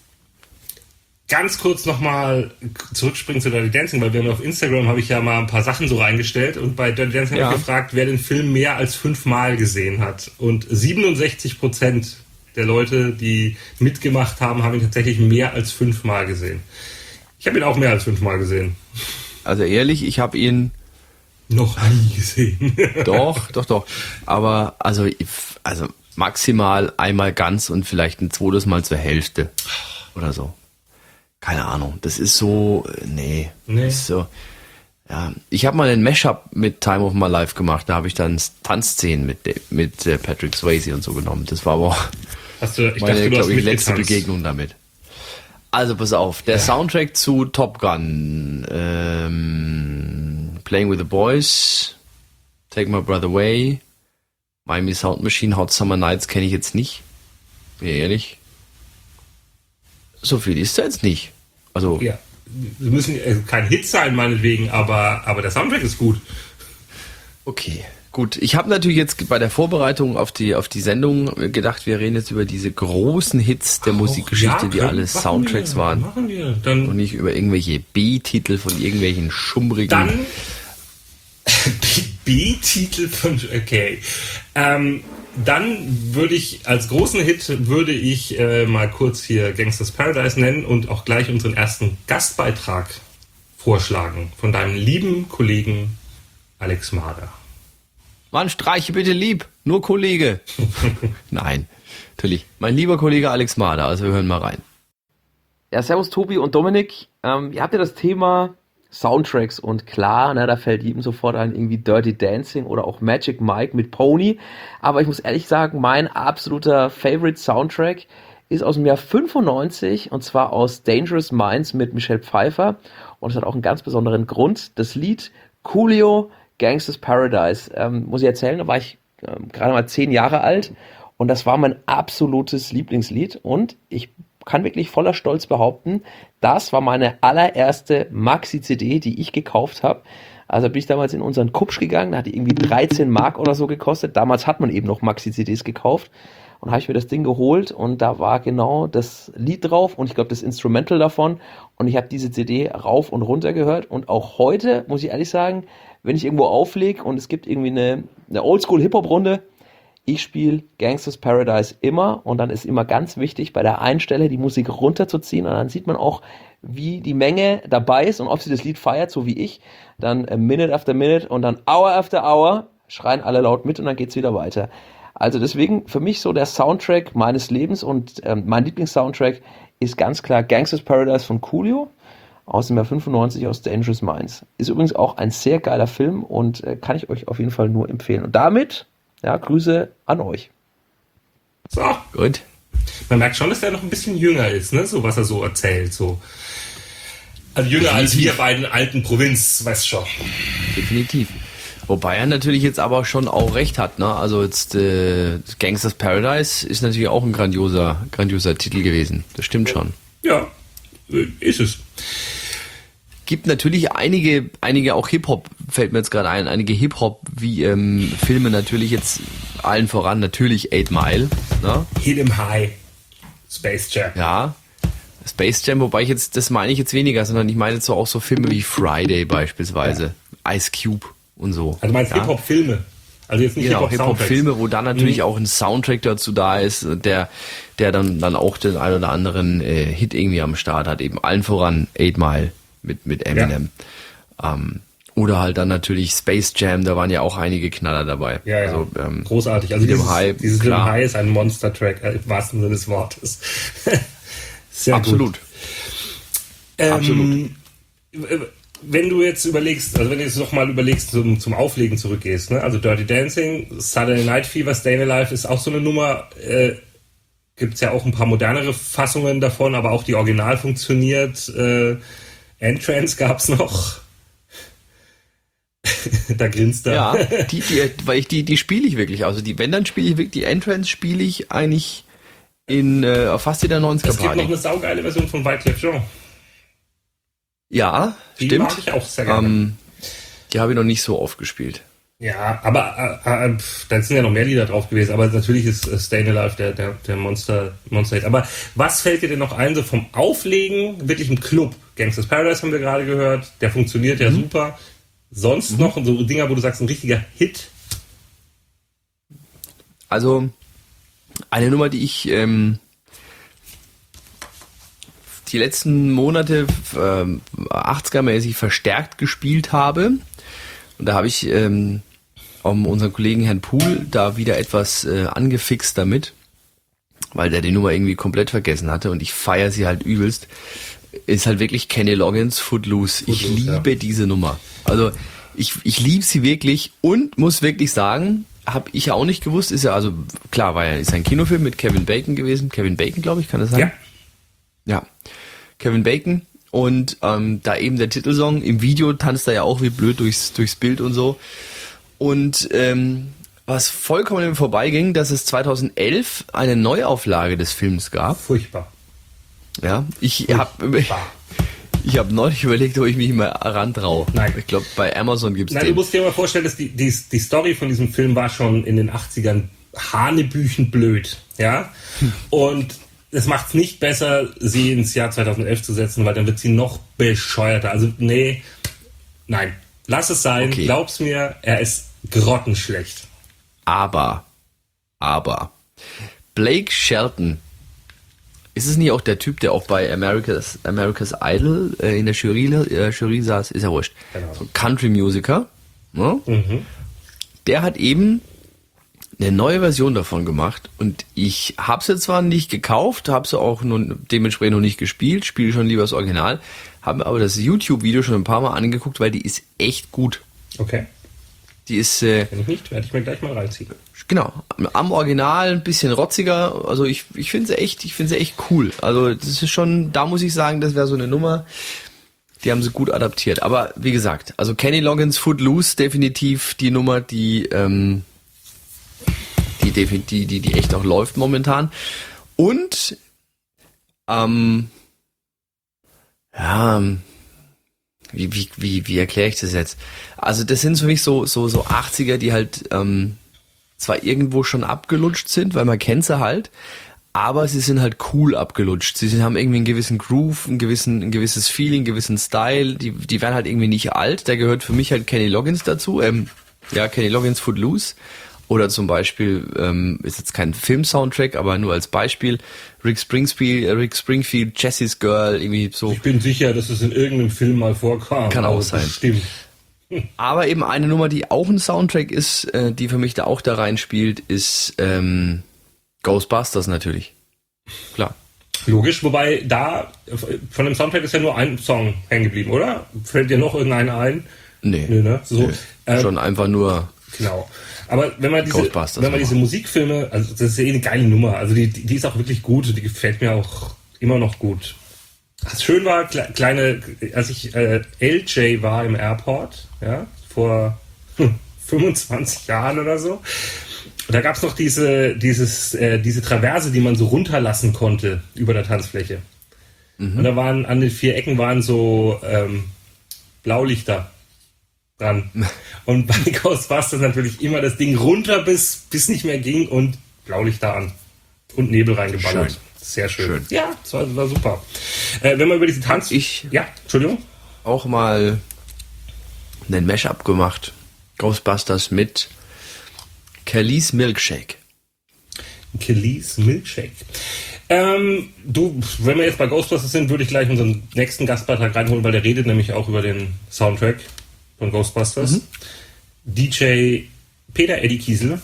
ganz kurz nochmal zurückspringen zu Dirty Dancing, weil wir haben auf Instagram habe ich ja mal ein paar Sachen so reingestellt und bei Dirty Dancing Ja. habe ich gefragt, wer den Film mehr als fünfmal gesehen hat. Und siebenundsechzig Prozent der Leute, die mitgemacht haben, haben ihn tatsächlich mehr als fünfmal gesehen. Ich habe ihn auch mehr als fünfmal gesehen. Also ehrlich, ich habe ihn Noch nie gesehen. doch, doch, doch. Aber also, ich- also maximal einmal ganz und vielleicht ein zweites Mal zur Hälfte oder so. Keine Ahnung. Das ist so, äh, nee. Nee. Ist so, ja. Ich habe mal einen Mashup mit Time of My Life gemacht. Da habe ich dann Tanzszenen mit, de- mit äh, Patrick Swayze und so genommen. Das war aber auch Hast du, ich meine, dachte, du hast glaube ich, letzte mitgetanzt. Begegnung damit. Also pass auf, der Soundtrack zu Top Gun, ähm, Playing with the Boys, Take My Breath Away, Miami Sound Machine, Hot Summer Nights kenne ich jetzt nicht, bin ich ehrlich. So viel ist da jetzt nicht. Also, Ja. Sie müssen äh, kein Hit sein, meinetwegen, aber, aber der Soundtrack ist gut. okay. Gut, ich habe natürlich jetzt bei der Vorbereitung auf die auf die Sendung gedacht, wir reden jetzt über diese großen Hits der Musikgeschichte, Ja, die können- alle machen Soundtracks wir, waren. Machen wir. Dann Und nicht über irgendwelche B-Titel von irgendwelchen schummrigen. Dann B-Titel von okay. Ähm, dann würde ich als großen Hit würde ich äh, mal kurz hier Gangsters Paradise nennen und auch gleich unseren ersten Gastbeitrag vorschlagen von deinem lieben Kollegen Alex Mader. Mann, streiche bitte lieb, nur Kollege. Nein, natürlich. Mein lieber Kollege Alex Mader, also wir hören mal rein. Ja, servus Tobi und Dominik. ähm, ihr habt ja das Thema Soundtracks und klar, ne, da fällt jedem sofort ein irgendwie Dirty Dancing oder auch Magic Mike mit Pony. Aber ich muss ehrlich sagen, mein absoluter Favorite Soundtrack ist aus dem Jahr fünfundneunzig und zwar aus Dangerous Minds mit Michelle Pfeiffer. Und es hat auch einen ganz besonderen Grund. Das Lied Coolio, Gangsta's Paradise. Ähm, muss ich erzählen, da war ich ähm, gerade mal zehn Jahre alt und das war mein absolutes Lieblingslied. Und ich kann wirklich voller Stolz behaupten, das war meine allererste Maxi-C D, die ich gekauft habe. Also bin ich damals in unseren Kupsch gegangen, da hat die irgendwie dreizehn Mark oder so gekostet. Damals hat man eben noch Maxi-C Ds gekauft. Und habe ich mir das Ding geholt und da war genau das Lied drauf und ich glaube das Instrumental davon. Und ich habe diese C D rauf und runter gehört. Und auch heute, muss ich ehrlich sagen, wenn ich irgendwo auflege und es gibt irgendwie eine, eine Oldschool-Hip-Hop-Runde, ich spiele Gangsta's Paradise immer und dann ist immer ganz wichtig, bei der einen Stelle die Musik runterzuziehen und dann sieht man auch, wie die Menge dabei ist und ob sie das Lied feiert, so wie ich. Dann äh, Minute after Minute und dann Hour after Hour schreien alle laut mit und dann geht's wieder weiter. Also deswegen für mich so der Soundtrack meines Lebens und ähm, mein Lieblingssoundtrack ist ganz klar Gangsta's Paradise von Coolio aus dem Jahr fünfundneunzig aus Dangerous Minds. Ist übrigens auch ein sehr geiler Film und äh, kann ich euch auf jeden Fall nur empfehlen. Und damit ja, Grüße an euch. So. Gut. Man merkt schon, dass er noch ein bisschen jünger ist, ne? So was er so erzählt. So. Also jünger Definitiv. Als wir beiden alten Provinz, weißt schon. Definitiv. Wobei er natürlich jetzt aber schon auch recht hat, ne? Also jetzt äh, Gangsta's Paradise ist natürlich auch ein grandioser, grandioser Titel gewesen. Das stimmt schon. Ja, ist es. Gibt natürlich einige, einige auch Hip-Hop, fällt mir jetzt gerade ein, einige Hip-Hop wie ähm, Filme natürlich jetzt allen voran, natürlich Eight Mile. Ne? Hit 'em High, Space Jam. Ja, Space Jam, wobei ich jetzt, das meine ich jetzt weniger, sondern ich meine jetzt so auch so Filme wie Friday beispielsweise, ja. Ice Cube und so. Also meinst ja? Hip-Hop-Filme? Also jetzt nicht genau, Hip-Hop-Soundtracks. Hip-Hop-Filme, wo dann natürlich mhm. auch ein Soundtrack dazu da ist, der, der dann, dann auch den ein oder anderen äh, Hit irgendwie am Start hat, eben allen voran Eight Mile. Mit, mit Eminem. Ja. Ähm, oder halt dann natürlich Space Jam, da waren ja auch einige Knaller dabei. Ja, ja. Also, ähm, großartig. Also dieses, High, dieses Hit 'em High ist ein Monster-Track, äh, im wahrsten Sinne des Wortes. Sehr Absolut. gut. Ähm, Absolut. Wenn du jetzt überlegst, also wenn du jetzt noch mal überlegst, zum, zum Auflegen zurückgehst, ne? Also Dirty Dancing, Saturday Night Fever, Stayin' Alive ist auch so eine Nummer, äh, gibt es ja auch ein paar modernere Fassungen davon, aber auch die Original funktioniert, äh, Entrance gab's noch. Da grinst er. Ja, die, die, weil ich die, die spiele ich wirklich. Also die, wenn dann spiele ich wirklich, die Entrance spiele ich eigentlich in äh, fast jeder neunziger Es gibt Party. noch eine saugeile Version von Wyclef Jean. Ja, die stimmt. mag ich auch sehr gerne. Ähm, die habe ich noch nicht so oft gespielt. Ja, aber äh, äh, da sind ja noch mehr Lieder drauf gewesen, aber natürlich ist äh, Stayin' Alive der, der, der Monster, Monster Hit. Aber was fällt dir denn noch ein, so vom Auflegen, wirklich im Club? Gangsta's Paradise haben wir gerade gehört, der funktioniert ja mhm. super. Sonst mhm. noch so Dinger, wo du sagst, ein richtiger Hit? Also, eine Nummer, die ich ähm, die letzten Monate ähm, achtziger-mäßig verstärkt gespielt habe, und da habe ich ähm, um unseren Kollegen Herrn Pohl da wieder etwas äh, angefixt damit, weil der die Nummer irgendwie komplett vergessen hatte und ich feiere sie halt übelst, ist halt wirklich Kenny Loggins Footloose. Ich Footloose, liebe ja. diese Nummer. Also ich, ich liebe sie wirklich und muss wirklich sagen, habe ich ja auch nicht gewusst, ist ja also, klar, war ja, ist ein Kinofilm mit Kevin Bacon gewesen. Kevin Bacon, glaube ich, kann das sein? Ja. Ja, Kevin Bacon. Und ähm, da eben der Titelsong, im Video tanzt er ja auch wie blöd durchs, durchs Bild und so. Und ähm, was vollkommen im Vorbeiging, dass es zweitausendelf eine Neuauflage des Films gab. Furchtbar. Ja, ich habe ich hab neulich überlegt, ob ich mich mal rantraue. Nein. Ich glaube, bei Amazon gibt's Nein, den. du musst dir mal vorstellen, dass die, die, die Story von diesem Film war schon in den achtzigern hanebüchen blöd. Ja? Und es macht es nicht besser, sie ins Jahr zweitausendelf zu setzen, weil dann wird sie noch bescheuerter. Also, nee, nein. Lass es sein. Okay. Glaub's mir, er ist grottenschlecht. Aber, aber, Blake Shelton, ist es nicht auch der Typ, der auch bei America's, America's Idol äh, in der Jury, äh, Jury saß? Ist ja wurscht. Genau. So Country-Musiker. Ne? Mhm. Der hat eben eine neue Version davon gemacht und ich habe sie zwar nicht gekauft, habe sie auch nun dementsprechend noch nicht gespielt, spiele schon lieber das Original, habe mir aber das YouTube-Video schon ein paar Mal angeguckt, weil die ist echt gut. Okay. Die ist, äh, Wenn ich nicht, werde ich mir gleich mal reinziehen. genau, am Original ein bisschen rotziger. Also ich, ich finde sie echt, ich finde sie echt cool. Also das ist schon, da muss ich sagen, das wäre so eine Nummer, die haben sie gut adaptiert. Aber wie gesagt, also Kenny Loggins Footloose definitiv die Nummer, die, ähm, die, die, die, die echt auch läuft momentan. Und, ähm, ja, Wie, wie, wie, wie erkläre ich das jetzt? Also das sind für mich so, so, so achtziger, die halt ähm, zwar irgendwo schon abgelutscht sind, weil man kennt sie halt, aber sie sind halt cool abgelutscht. Sie sind, haben irgendwie einen gewissen Groove, einen gewissen, ein gewisses Feeling, einen gewissen Style. Die, die werden halt irgendwie nicht alt. Da gehört für mich halt Kenny Loggins dazu. Ähm, ja, Kenny Loggins Footloose. Oder zum Beispiel, ähm, ist jetzt kein Film-Soundtrack, aber nur als Beispiel, Rick Springfield, Rick Springfield, Jessie's Girl, irgendwie so. Ich bin sicher, dass es in irgendeinem Film mal vorkam. Kann auch sein. Stimmt. Aber eben eine Nummer, die auch ein Soundtrack ist, äh, die für mich da auch da reinspielt, ist ähm, Ghostbusters natürlich. Klar. Logisch, wobei da, von dem Soundtrack ist ja nur ein Song hängen geblieben, oder? Fällt dir noch irgendeiner ein? Nee. Nee, ne? So, nee. Ähm, Schon einfach nur... Genau. Aber wenn man diese, wenn man diese Musikfilme, also das ist eh eine geile Nummer, also die, die ist auch wirklich gut, die gefällt mir auch immer noch gut. Was schön war, kleine, als ich äh, L J war im Airport, ja, vor hm, fünfundzwanzig Jahren oder so, da gab es noch diese, dieses, äh, diese Traverse, die man so runterlassen konnte über der Tanzfläche. Mhm. Und da waren an den vier Ecken waren so ähm, Blaulichter dran. Und bei Ghostbusters natürlich immer das Ding runter, bis, bis nicht mehr ging und Blaulichter an. Und Nebel reingeballert. Schön. Sehr schön. schön. Ja, das war, das war super. Äh, wenn man über diese Tanz... Ich ja, Entschuldigung. Auch mal einen Mashup gemacht. Ghostbusters mit Kelly's Milkshake. Kelly's Milkshake. Ähm, du, wenn wir jetzt bei Ghostbusters sind, würde ich gleich unseren nächsten Gastbeitrag reinholen, weil der redet nämlich auch über den Soundtrack von Ghostbusters. Mhm. D J Peter Eddie Kiesel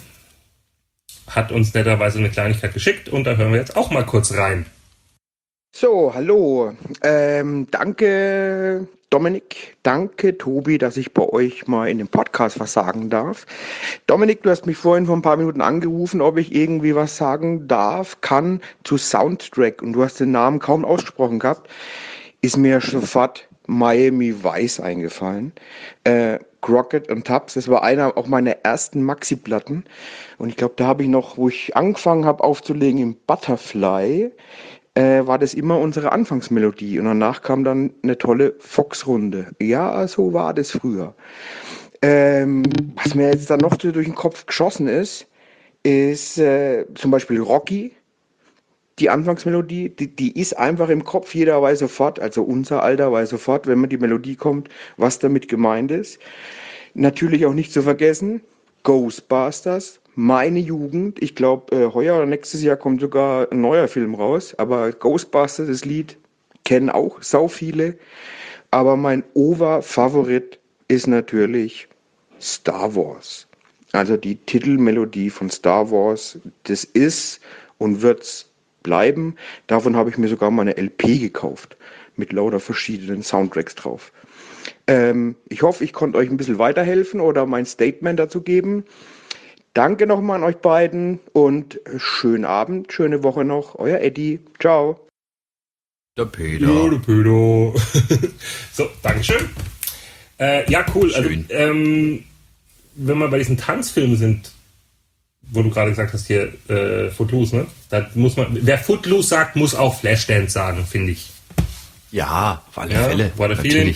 hat uns netterweise eine Kleinigkeit geschickt und da hören wir jetzt auch mal kurz rein. So, hallo. Ähm, danke Dominik, danke Tobi, dass ich bei euch mal in dem Podcast was sagen darf. Dominik, du hast mich vorhin vor ein paar Minuten angerufen, ob ich irgendwie was sagen darf, kann zu Soundtrack und du hast den Namen kaum ausgesprochen gehabt. Ist mir sofort Miami Vice eingefallen. Äh, Crockett und Tubbs, das war einer auch meiner ersten Maxi-Platten. Und ich glaube, da habe ich noch, wo ich angefangen habe aufzulegen im Butterfly, äh, war das immer unsere Anfangsmelodie. Und danach kam dann eine tolle Fox-Runde. Ja, so war das früher. Ähm, was mir jetzt dann noch so durch den Kopf geschossen ist, ist äh, zum Beispiel Rocky. Die Anfangsmelodie, die, die ist einfach im Kopf, jeder weiß sofort, also unser Alter weiß sofort, wenn man die Melodie kommt, was damit gemeint ist. Natürlich auch nicht zu vergessen, Ghostbusters, meine Jugend, ich glaube, äh, heuer oder nächstes Jahr kommt sogar ein neuer Film raus, aber Ghostbusters, das Lied, kennen auch sau viele, aber mein Oberfavorit ist natürlich Star Wars. Also die Titelmelodie von Star Wars, das ist und wird's bleiben. Davon habe ich mir sogar mal eine L P gekauft mit lauter verschiedenen Soundtracks drauf. Ähm, ich hoffe, ich konnte euch ein bisschen weiterhelfen oder mein Statement dazu geben. Danke nochmal an euch beiden und schönen Abend, schöne Woche noch. Euer Eddie. Ciao. Der Peter. Ja, der Peter. So, Dankeschön. Äh, ja, cool. Also, ähm, wenn wir bei diesen Tanzfilmen sind, wo du gerade gesagt hast, hier äh, Footloose, ne? Da muss man, wer Footloose sagt, muss auch Flashdance sagen, finde ich. Ja, auf alle ja, Fälle. War der Feeling.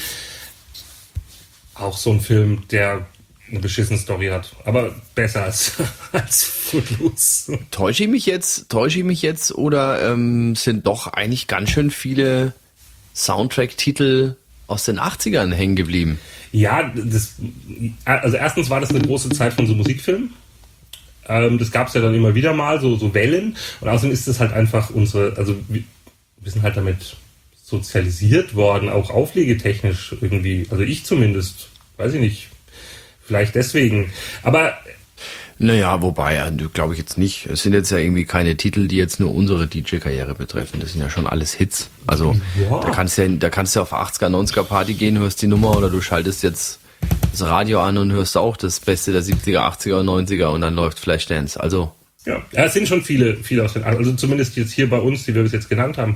Auch so ein Film, der eine beschissene Story hat, aber besser als, als Footloose. Täusche ich mich jetzt, täusche ich mich jetzt oder ähm, sind doch eigentlich ganz schön viele Soundtrack-Titel aus den achtzigern hängen geblieben? Ja, das, also erstens war das eine große Zeit von so Musikfilmen. Ähm, das gab es ja dann immer wieder mal, so, so Wellen. Und außerdem ist das halt einfach unsere, also wir, wir sind halt damit sozialisiert worden, auch auflegetechnisch irgendwie. Also ich zumindest, weiß ich nicht, vielleicht deswegen. Aber Naja, wobei, glaube ich jetzt nicht. Es sind jetzt ja irgendwie keine Titel, die jetzt nur unsere D J-Karriere betreffen. Das sind ja schon alles Hits. Also Ja. da kannst du ja, da kannst du auf achtziger, neunziger Party gehen, hörst die Nummer oder du schaltest jetzt das Radio an und hörst auch das Beste der siebziger, achtziger und neunziger und dann läuft Flashdance. Also Ja, ja, es sind schon viele, viele aus den, also zumindest jetzt hier bei uns, die wir bis jetzt genannt haben.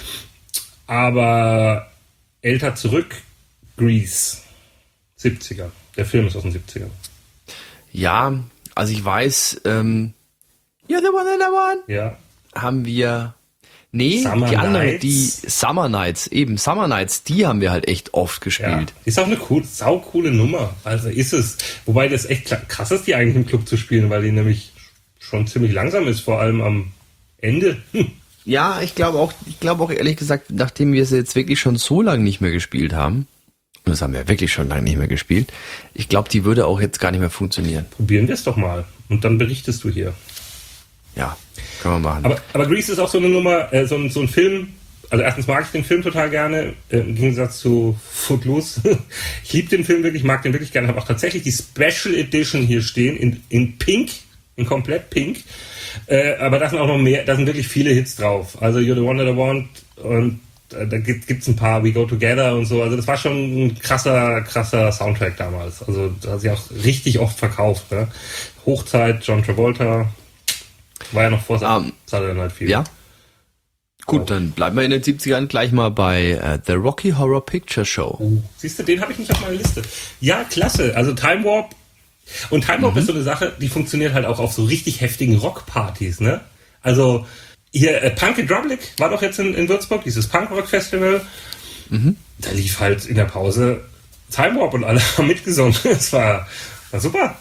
Aber älter zurück, Grease, siebziger. Der Film ist aus den siebzigern. ja, also ich weiß, ähm, You're the one and the one Ja. haben wir, nee, Summer die andere, Nights. die Summer Nights, eben Summer Nights, die haben wir halt echt oft Ja. gespielt. Ist auch eine cool, saucoole Nummer. Also ist es. Wobei das echt krass ist, die eigentlich im Club zu spielen, weil die nämlich schon ziemlich langsam ist, vor allem am Ende. Ja, ich glaube auch, ich glaube auch ehrlich gesagt, nachdem wir sie jetzt wirklich schon so lange nicht mehr gespielt haben, und das haben wir wirklich schon lange nicht mehr gespielt, ich glaube, die würde auch jetzt gar nicht mehr funktionieren. Probieren wir es doch mal. Und dann berichtest du hier. Ja, können wir machen. Aber, aber Grease ist auch so eine Nummer, äh, so, ein, so ein Film. Also erstens mag ich den Film total gerne, äh, im Gegensatz zu Footloose. Ich liebe den Film wirklich, mag den wirklich gerne. Habe auch tatsächlich die Special Edition hier stehen, in, in Pink, in komplett Pink. Äh, aber da sind auch noch mehr, da sind wirklich viele Hits drauf. Also You're the One That I Want und äh, da gibt es ein paar We Go Together und so. Also das war schon ein krasser, krasser Soundtrack damals. Also da hat sich auch richtig oft verkauft. Ne? Hochzeit, John Travolta, war ja noch vor Um, Saturday Night Fever. ja. Gut, dann bleiben wir in den siebzigern gleich mal bei äh, The Rocky Horror Picture Show. Oh, siehst du, den habe ich nicht auf meiner Liste. Ja, klasse. Also Time Warp. Und Time Warp ist so eine Sache, die funktioniert halt auch auf so richtig heftigen Rockpartys, ne? Also hier äh, Punk in Drublic war doch jetzt in, in Würzburg, dieses Punk-Rock-Festival. Mhm. Da lief halt in der Pause Time Warp und alle haben mitgesungen. Es war, war super.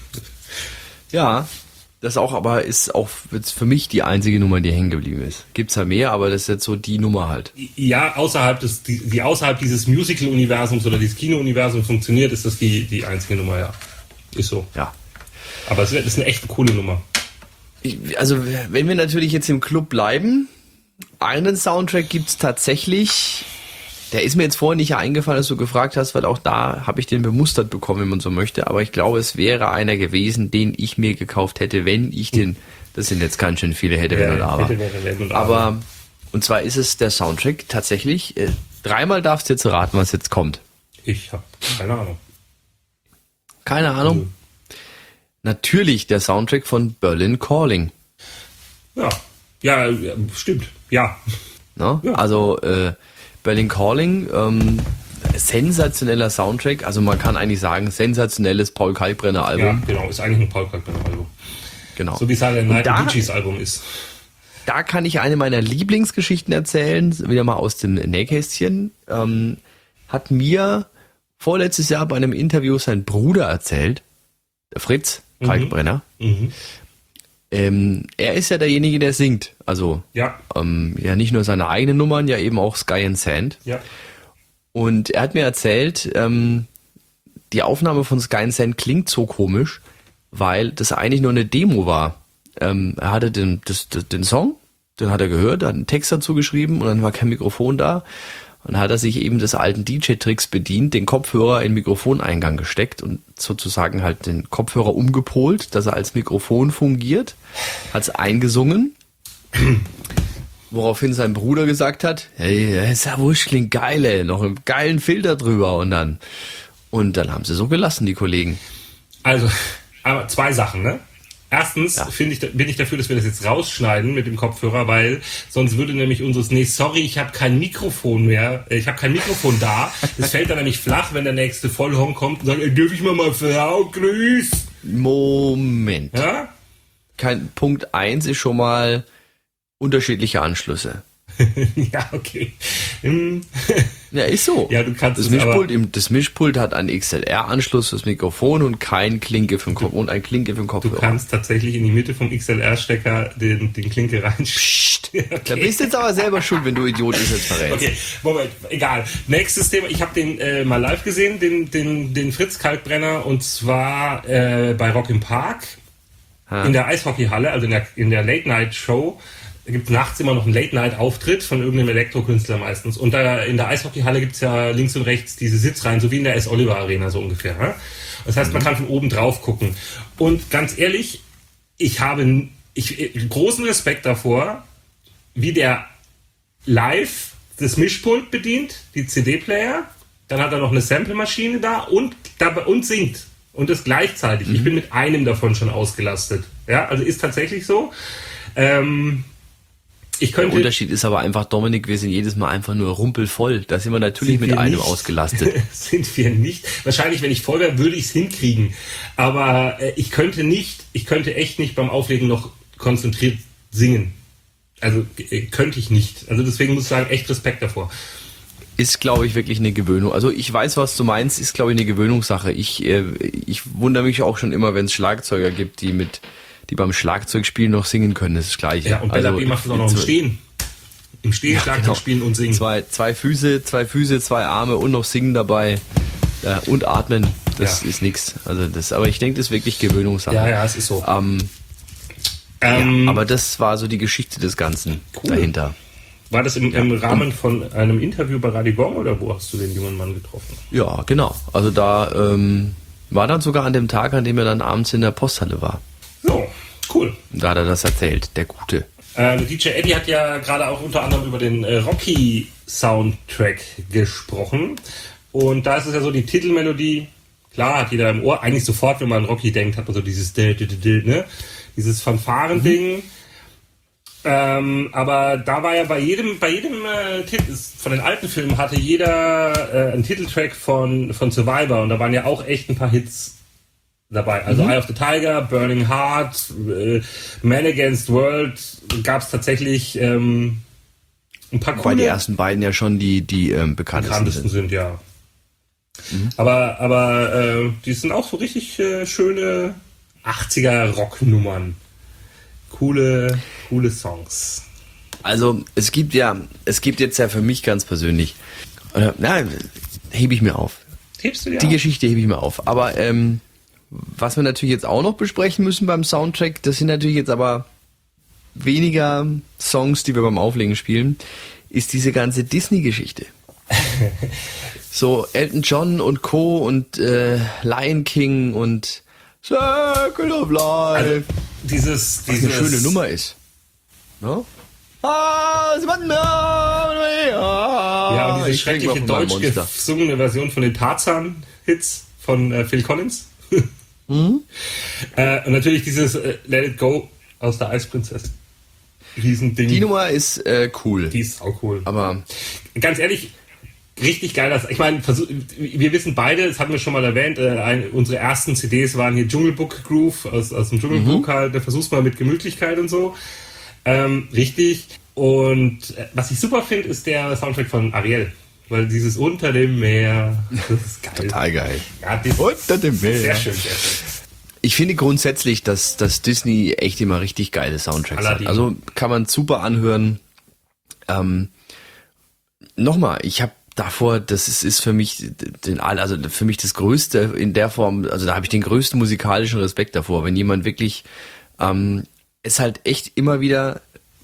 Ja, das auch, aber ist auch jetzt für mich die einzige Nummer, die hängen geblieben ist. Gibt's ja mehr, aber das ist jetzt so die Nummer halt. Ja, außerhalb des, die, die außerhalb dieses Musical-Universums oder dieses Kino-Universums funktioniert, ist das die, die einzige Nummer, ja. Ist so. Ja. Aber es ist eine echt coole Nummer. Ich, also, wenn wir natürlich jetzt im Club bleiben, einen Soundtrack gibt's tatsächlich, der ist mir jetzt vorhin nicht eingefallen, dass du gefragt hast, weil auch da habe ich den bemustert bekommen, wenn man so möchte, aber ich glaube, es wäre einer gewesen, den ich mir gekauft hätte, wenn ich den, das sind jetzt ganz schön viele hätte, wenn und aber. Hätte, wäre, wenn und aber. Aber, und zwar ist es der Soundtrack tatsächlich, äh, dreimal darfst du jetzt raten, was jetzt kommt. Ich habe keine Ahnung. Keine Ahnung. Mhm. Natürlich der Soundtrack von Berlin Calling. Ja, ja, ja, stimmt. Ja. Ne? Ja. Also äh, Berlin Calling, ähm, sensationeller Soundtrack. Also man kann eigentlich sagen, sensationelles Paul Kalkbrenner Ja, Album. genau. Ist eigentlich ein Paul Kalkbrenner Album. Genau. So wie Saturday Und Night da- ein Bee Gees Album ist. Da kann ich eine meiner Lieblingsgeschichten erzählen, wieder mal aus dem Nähkästchen. Ähm, hat mir vorletztes Jahr bei einem Interview sein Bruder erzählt, der Fritz Kalkbrenner. Mhm. Ähm, er ist ja derjenige, der singt. Also Ja, ähm, ja nicht nur seine eigenen Nummern, ja eben auch Sky and Sand. ja. Und er hat mir erzählt, ähm, die Aufnahme von Sky and Sand klingt so komisch, weil das eigentlich nur eine Demo war. Ähm, er hatte den, das, das, den Song, den hat er gehört, hat einen Text dazu geschrieben und dann war kein Mikrofon da. Und dann hat er sich eben des alten D J-Tricks bedient, den Kopfhörer in den Mikrofoneingang gesteckt und sozusagen halt den Kopfhörer umgepolt, dass er als Mikrofon fungiert, hat es eingesungen. Woraufhin sein Bruder gesagt hat, hey, das ist ja wurscht, klingt geil, ey, noch einen geilen Filter drüber und dann, und dann haben sie so gelassen, die Kollegen. Also, aber zwei Sachen, ne? Erstens Ja. finde ich, bin ich dafür, dass wir das jetzt rausschneiden mit dem Kopfhörer, weil sonst würde nämlich unseres, nee, sorry, ich habe kein Mikrofon mehr, ich habe kein Mikrofon da. Das fällt dann nämlich flach, wenn der nächste Vollhorn kommt und sagt, ey, dürf ich mal mal Frau grüß? Moment. Ja? Kein, Punkt eins ist schon mal unterschiedliche Anschlüsse. Ja, okay. Hm. Ja, ist so. Ja, du kannst das es Mischpult, aber- im, das Mischpult hat einen X L R-Anschluss fürs Mikrofon und kein Klinke für den Kopf und ein Klinke für den Du Kopfhörer. kannst tatsächlich in die Mitte vom X L R-Stecker den, den Klinke rein. Psst. Da bist du jetzt aber selber schuld, wenn du Idiot ist jetzt verrätst. Okay, Moment, egal. Nächstes Thema, ich habe den äh, mal live gesehen, den, den, den Fritz Kalkbrenner, und zwar äh, bei Rock im Park Ha. in der Eishockeyhalle, also in der, in der Late-Night-Show. gibt nachts immer noch einen Late-Night-Auftritt von irgendeinem Elektrokünstler meistens. Und da in der Eishockeyhalle gibt's ja links und rechts diese Sitzreihen, so wie in der S. Oliver Arena so ungefähr. Ja? Das heißt, man kann von oben drauf gucken. Und ganz ehrlich, ich habe ich, großen Respekt davor, wie der live das Mischpult bedient, die C D-Player. Dann hat er noch eine Sample-Maschine da und, und singt. Und das gleichzeitig. Mhm. Ich bin mit einem davon schon ausgelastet. Ja, also ist tatsächlich so. Ähm, ich könnte, Der Unterschied ist aber einfach, Dominik, wir sind jedes Mal einfach nur rumpelvoll. Da sind wir natürlich mit einem nicht, ausgelastet. Sind wir nicht. Wahrscheinlich, wenn ich voll wäre, würde ich es hinkriegen. Aber äh, ich könnte nicht, ich könnte echt nicht beim Auflegen noch konzentriert singen. Also äh, könnte ich nicht. Also deswegen muss ich sagen, echt Respekt davor. Ist, glaube ich, wirklich eine Gewöhnung. Also ich weiß, was du meinst, ist, glaube ich, eine Gewöhnungssache. Ich, äh, ich wundere mich auch schon immer, wenn es Schlagzeuger gibt, die mit, die beim Schlagzeugspielen noch singen können. Das ist das Gleiche. Ja, und Bella also, B macht es auch noch im Stehen. Im Stehen ja, Schlagzeug genau. spielen und singen. Zwei, zwei Füße, zwei Füße, zwei Arme und noch singen dabei. Ja, und atmen. Das ja. ist nix. Also das, aber ich denke, das ist wirklich Gewöhnungssache. Ja, ja, es ist so. Ähm, ähm, ja, aber das war so die Geschichte des Ganzen cool. dahinter. War das im, im Rahmen von einem Interview bei Radio Gong oder wo hast du den jungen Mann getroffen? Ja, genau. Also da ähm, war dann sogar an dem Tag, an dem er dann abends in der Posthalle war. So, cool. Da hat er das erzählt, der Gute. Äh, D J Eddie hat ja gerade auch unter anderem über den äh, Rocky-Soundtrack gesprochen. Und da ist es ja so, die Titelmelodie, klar, hat jeder im Ohr, eigentlich sofort, wenn man an Rocky denkt, hat man so dieses ne? dieses Fanfaren-Ding. Mhm. Ähm, aber da war ja bei jedem, bei jedem äh, Titel, von den alten Filmen hatte jeder äh, einen Titeltrack von, von Survivor und da waren ja auch echt ein paar Hits dabei. Also mhm. Eye of the Tiger, Burning Heart, äh, Man Against World, gab es tatsächlich ähm, ein paar coole. Weil die ersten beiden ja schon die, die ähm, bekanntesten, bekanntesten sind. sind ja. Mhm. Aber, aber äh, die sind auch so richtig äh, schöne achtziger Rocknummern. Coole, coole Songs. Also es gibt ja, es gibt jetzt ja für mich ganz persönlich, oder, na, hebe ich mir auf. Hebst du dir Die auf? Geschichte hebe ich mir auf. Aber ähm, was wir natürlich jetzt auch noch besprechen müssen beim Soundtrack, das sind natürlich jetzt aber weniger Songs, die wir beim Auflegen spielen, ist diese ganze Disney-Geschichte. So Elton John und Co. und äh, Lion King und Circle of Life. Also, dieses, was dieses, eine schöne Nummer ist. No? Ah, ja, und diese schreckliche deutsch gesungene Version von den Tarzan-Hits von äh, Phil Collins. mhm. äh, und natürlich dieses äh, Let It Go aus der Eisprinzessin. Riesending. Die Nummer ist äh, cool. Die ist auch cool. Aber ganz ehrlich, richtig geil. Das, ich meine, wir wissen beide, das hatten wir schon mal erwähnt, äh, ein, unsere ersten C Ds waren hier Dschungelbook Groove aus, aus dem Dschungelbook mhm. halt. Da versuchst mal mit Gemütlichkeit und so. Ähm, richtig. Und äh, was ich super finde, ist der Soundtrack von Ariel. Weil dieses Unter dem Meer, das ist geil. Total geil. Ja, das Unter dem Meer. Sehr schön, sehr schön. Ich finde grundsätzlich, dass, dass Disney echt immer richtig geile Soundtracks Aladdin. hat. Also kann man super anhören. Ähm, Nochmal, ich habe davor, das ist, ist für mich den, also für mich das Größte in der Form, also da habe ich den größten musikalischen Respekt davor, wenn jemand wirklich ähm, es halt echt immer wieder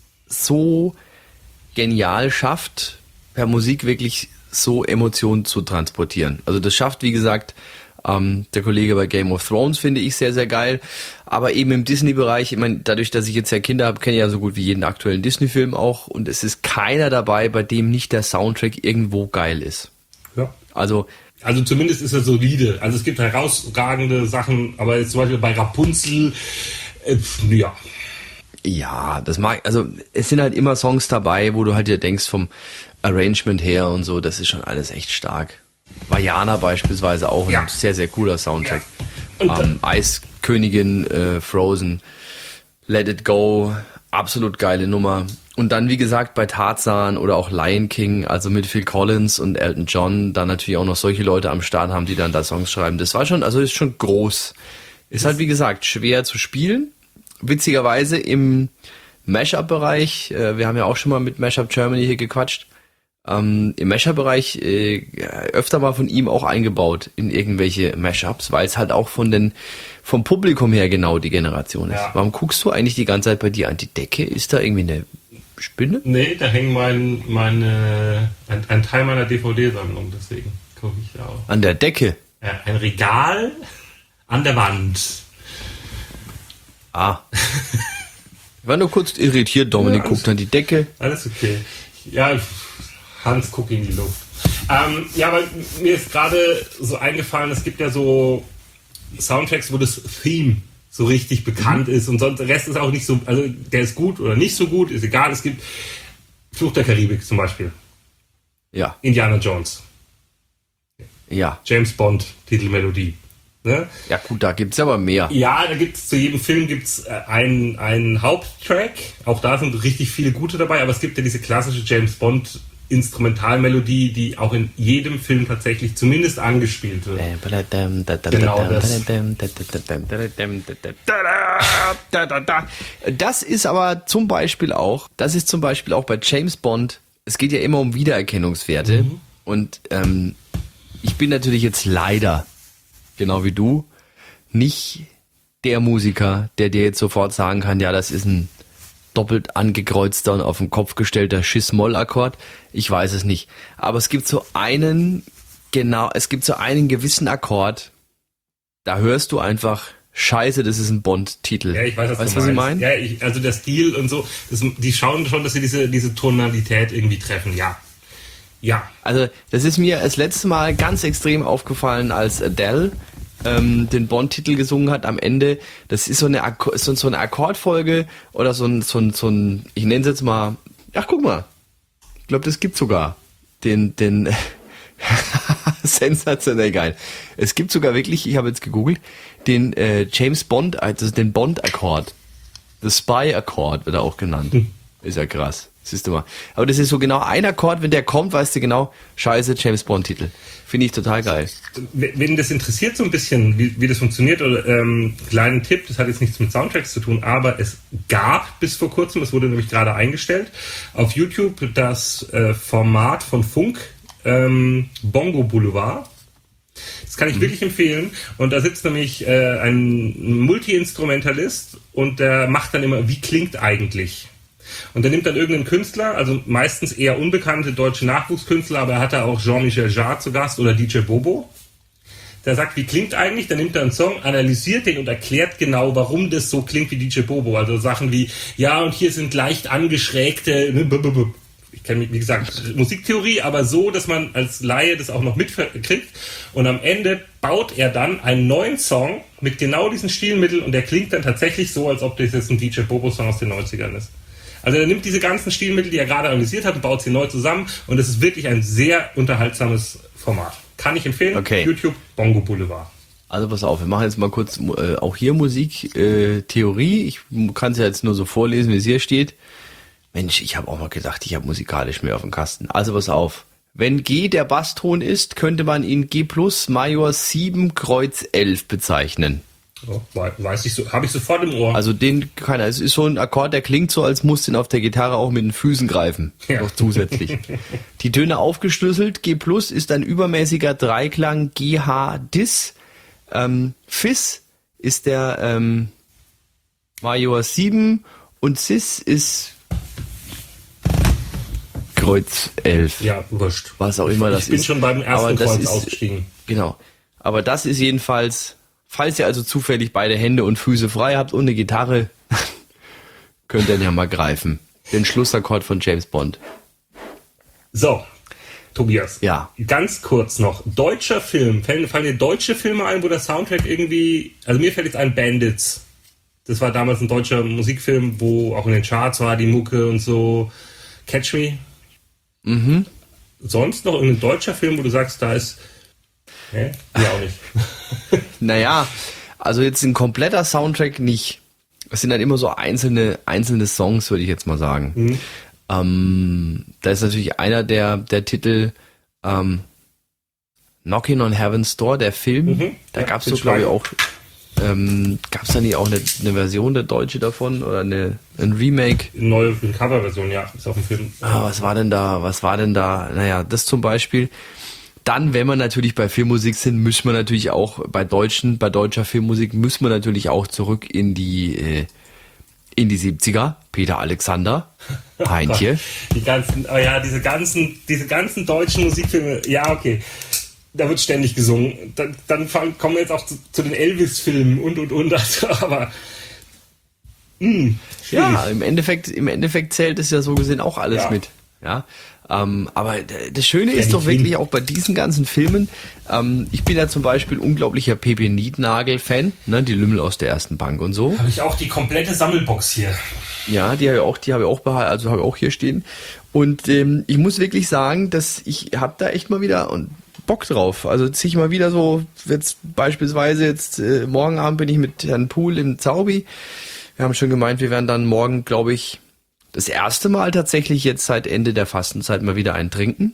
so genial schafft, per Musik wirklich so Emotionen zu transportieren. Also das schafft, wie gesagt, ähm, der Kollege bei Game of Thrones, finde ich sehr, sehr geil. Aber eben im Disney-Bereich, ich meine, dadurch, dass ich jetzt ja Kinder habe, kenne ich ja so gut wie jeden aktuellen Disney-Film auch. Und es ist keiner dabei, bei dem nicht der Soundtrack irgendwo geil ist. Ja. Also, also zumindest ist er solide. Also es gibt herausragende Sachen, aber jetzt zum Beispiel bei Rapunzel, äh, ja. Ja, das mag, also es sind halt immer Songs dabei, wo du halt dir denkst vom Arrangement her und so, das ist schon alles echt stark. Vajana beispielsweise auch, ja. Ein sehr, sehr cooler Soundtrack. Ja. Ähm, Eiskönigin, äh, Frozen, Let It Go, absolut geile Nummer. Und dann, wie gesagt, bei Tarzan oder auch Lion King, also mit Phil Collins und Elton John, dann natürlich auch noch solche Leute am Start haben, die dann da Songs schreiben. Das war schon, also ist schon groß. Ist halt, wie gesagt, schwer zu spielen. Witzigerweise im Mashup-Bereich, äh, wir haben ja auch schon mal mit Mashup Germany hier gequatscht, ähm, im Mashup-Bereich äh, öfter mal von ihm auch eingebaut in irgendwelche Mashups, weil es halt auch von den vom Publikum her genau die Generation ist. Ja. Warum guckst du eigentlich die ganze Zeit bei dir an die Decke? Ist da irgendwie eine Spinne? Nee, da hängen mein, meine, ein, ein Teil meiner D V D-Sammlung, deswegen gucke ich da auch. An der Decke? Ja, ein Regal an der Wand. Ah. Ich war nur kurz irritiert, Dominik Ja, guckt an die Decke. Alles okay. Ja, Hans, guck in die Luft. Ähm, ja, aber mir ist gerade so eingefallen, es gibt ja so Soundtracks, wo das Theme so richtig bekannt ist und sonst der Rest ist auch nicht so, also der ist gut oder nicht so gut, ist egal. Es gibt Fluch der Karibik zum Beispiel. Ja, Indiana Jones. ja. James Bond, Titelmelodie. Ne? Ja gut, da gibt's aber mehr. Ja, da gibt's zu jedem Film gibt's äh, einen, einen Haupttrack. Auch da sind richtig viele gute dabei, aber es gibt ja diese klassische James Bond Instrumentalmelodie, die auch in jedem Film tatsächlich zumindest angespielt wird. Genau das. Das ist aber zum Beispiel auch, das ist zum Beispiel auch bei James Bond, es geht ja immer um Wiedererkennungswerte. Mhm. Und ähm, ich bin natürlich jetzt leider, genau wie du, nicht der Musiker, der dir jetzt sofort sagen kann, ja, das ist ein doppelt angekreuzter und auf den Kopf gestellter Schiss-Moll-Akkord. Ich weiß es nicht. Aber es gibt so einen, genau, es gibt so einen gewissen Akkord, da hörst du einfach, scheiße, das ist ein Bond-Titel. Ja, ich weiß, was weißt du was ich meinst. meine? Ja, ich, also der Stil und so, das, die schauen schon, dass sie diese, diese Tonalität irgendwie treffen, ja. Ja. Also, das ist mir das letzte Mal ganz extrem aufgefallen, als Adele ähm, den Bond-Titel gesungen hat am Ende. Das ist so eine, Ak- so, so eine Akkordfolge oder so ein, so ein, so ein, ich nenne es jetzt mal, ach guck mal, ich glaube, das gibt sogar den, den, sensationell geil. Es gibt sogar wirklich, ich habe jetzt gegoogelt, den äh, James Bond, also den Bond-Akkord. The Spy-Akkord wird er auch genannt. Hm. Ist ja krass. Siehst du mal. Aber das ist so genau ein Akkord, wenn der kommt, weißt du genau, scheiße, James Bond-Titel. Finde ich total geil. Wenn das interessiert so ein bisschen, wie, wie das funktioniert, oder ähm, kleinen Tipp, das hat jetzt nichts mit Soundtracks zu tun, aber es gab bis vor kurzem, es wurde nämlich gerade eingestellt, auf YouTube das äh, Format von Funk, ähm, Bongo Boulevard. Das kann ich mhm. wirklich empfehlen. Und da sitzt nämlich äh, ein Multi-Instrumentalist und der macht dann immer, wie klingt eigentlich? Und der nimmt dann irgendeinen Künstler, also meistens eher unbekannte deutsche Nachwuchskünstler, aber er hat da auch Jean-Michel Jarre zu Gast oder D J Bobo. Der sagt, wie klingt eigentlich? Dann nimmt er einen Song, analysiert den und erklärt genau, warum das so klingt wie D J Bobo. Also Sachen wie, ja, und hier sind leicht angeschrägte, ich kenne mich, wie gesagt, Musiktheorie, aber so, dass man als Laie das auch noch mitkriegt. Und am Ende baut er dann einen neuen Song mit genau diesen Stilmitteln und der klingt dann tatsächlich so, als ob das jetzt ein D J Bobo-Song aus den neunzigern ist. Also er nimmt diese ganzen Stilmittel, die er gerade analysiert hat, und baut sie neu zusammen. Und es ist wirklich ein sehr unterhaltsames Format. Kann ich empfehlen. Okay. YouTube, Bongo Boulevard. Also pass auf, wir machen jetzt mal kurz äh, auch hier Musik, äh, Theorie. Ich kann es ja jetzt nur so vorlesen, wie es hier steht. Mensch, ich habe auch mal gedacht, ich habe musikalisch mehr auf dem Kasten. Also pass auf. Wenn G der Basston ist, könnte man ihn G plus Major sieben Kreuz elf bezeichnen. Oh, weiß ich so, habe ich sofort im Ohr. Also den keiner. Es ist so ein Akkord, der klingt so, als muss den auf der Gitarre auch mit den Füßen greifen. Ja. Noch zusätzlich. Die Töne aufgeschlüsselt. G plus ist ein übermäßiger Dreiklang G H Dis. Ähm, Fis ist der ähm, Major sieben und Cis ist Kreuz elf. Ja, wurscht. Was auch immer das ist. Ich bin schon beim ersten Kreuz ist, ausgestiegen. Genau. Aber das ist jedenfalls, falls ihr also zufällig beide Hände und Füße frei habt und eine Gitarre, könnt ihr ja mal greifen. Den Schlussakkord von James Bond. So, Tobias. Ja. Ganz kurz noch. Deutscher Film. Fallen, fallen dir deutsche Filme ein, wo der Soundtrack irgendwie, also mir fällt jetzt ein Bandits. Das war damals ein deutscher Musikfilm, wo auch in den Charts war, die Mucke und so. Catch Me. Mhm. Sonst noch irgendein deutscher Film, wo du sagst, da ist... Nee, ja auch nicht. Naja, also jetzt ein kompletter Soundtrack nicht. Es sind dann immer so einzelne, einzelne Songs, würde ich jetzt mal sagen. Mhm. Ähm, da ist natürlich einer der, der Titel ähm, Knocking on Heaven's Door, der Film. Mhm. Da Ja, gab es den so, glaube ich, Schwein. auch... Ähm, gab es da nicht auch eine, eine Version, der Deutsche davon? Oder eine, ein Remake? Neue Coverversion, ja. Ist auf dem Film. Ah, was war denn da? Was war denn da? Naja, das zum Beispiel. Dann, wenn wir natürlich bei Filmmusik sind, müssen wir natürlich auch bei deutschen, bei deutscher Filmmusik müssen wir natürlich auch zurück in die äh, in die siebziger, Peter Alexander, Heintje. Die ganzen, oh ja, diese ganzen, diese ganzen deutschen Musikfilme, ja, okay. Da wird ständig gesungen. Dann, dann fallen, kommen wir jetzt auch zu, zu den Elvis-Filmen und, und, und. Also, aber, mh, ja, im Endeffekt, im Endeffekt zählt es ja so gesehen auch alles Ja. mit. Ja, ähm, aber das Schöne ist nicht doch wirklich hin. auch bei diesen ganzen Filmen, ähm, ich bin ja zum Beispiel unglaublicher Pepe Nietnagel-Fan, ne, die Lümmel aus der ersten Bank und so. habe ich auch die komplette Sammelbox hier. Ja, die habe ich auch, die habe ich auch behalten, also habe ich auch hier stehen. Und ähm, ich muss wirklich sagen, dass ich habe da echt mal wieder und Bock drauf. Also ziehe ich mal wieder so, jetzt beispielsweise jetzt äh, morgen Abend bin ich mit Herrn Pool im Zaubi. Wir haben schon gemeint, wir werden dann morgen, glaube ich, das erste Mal tatsächlich jetzt seit Ende der Fastenzeit mal wieder einen trinken.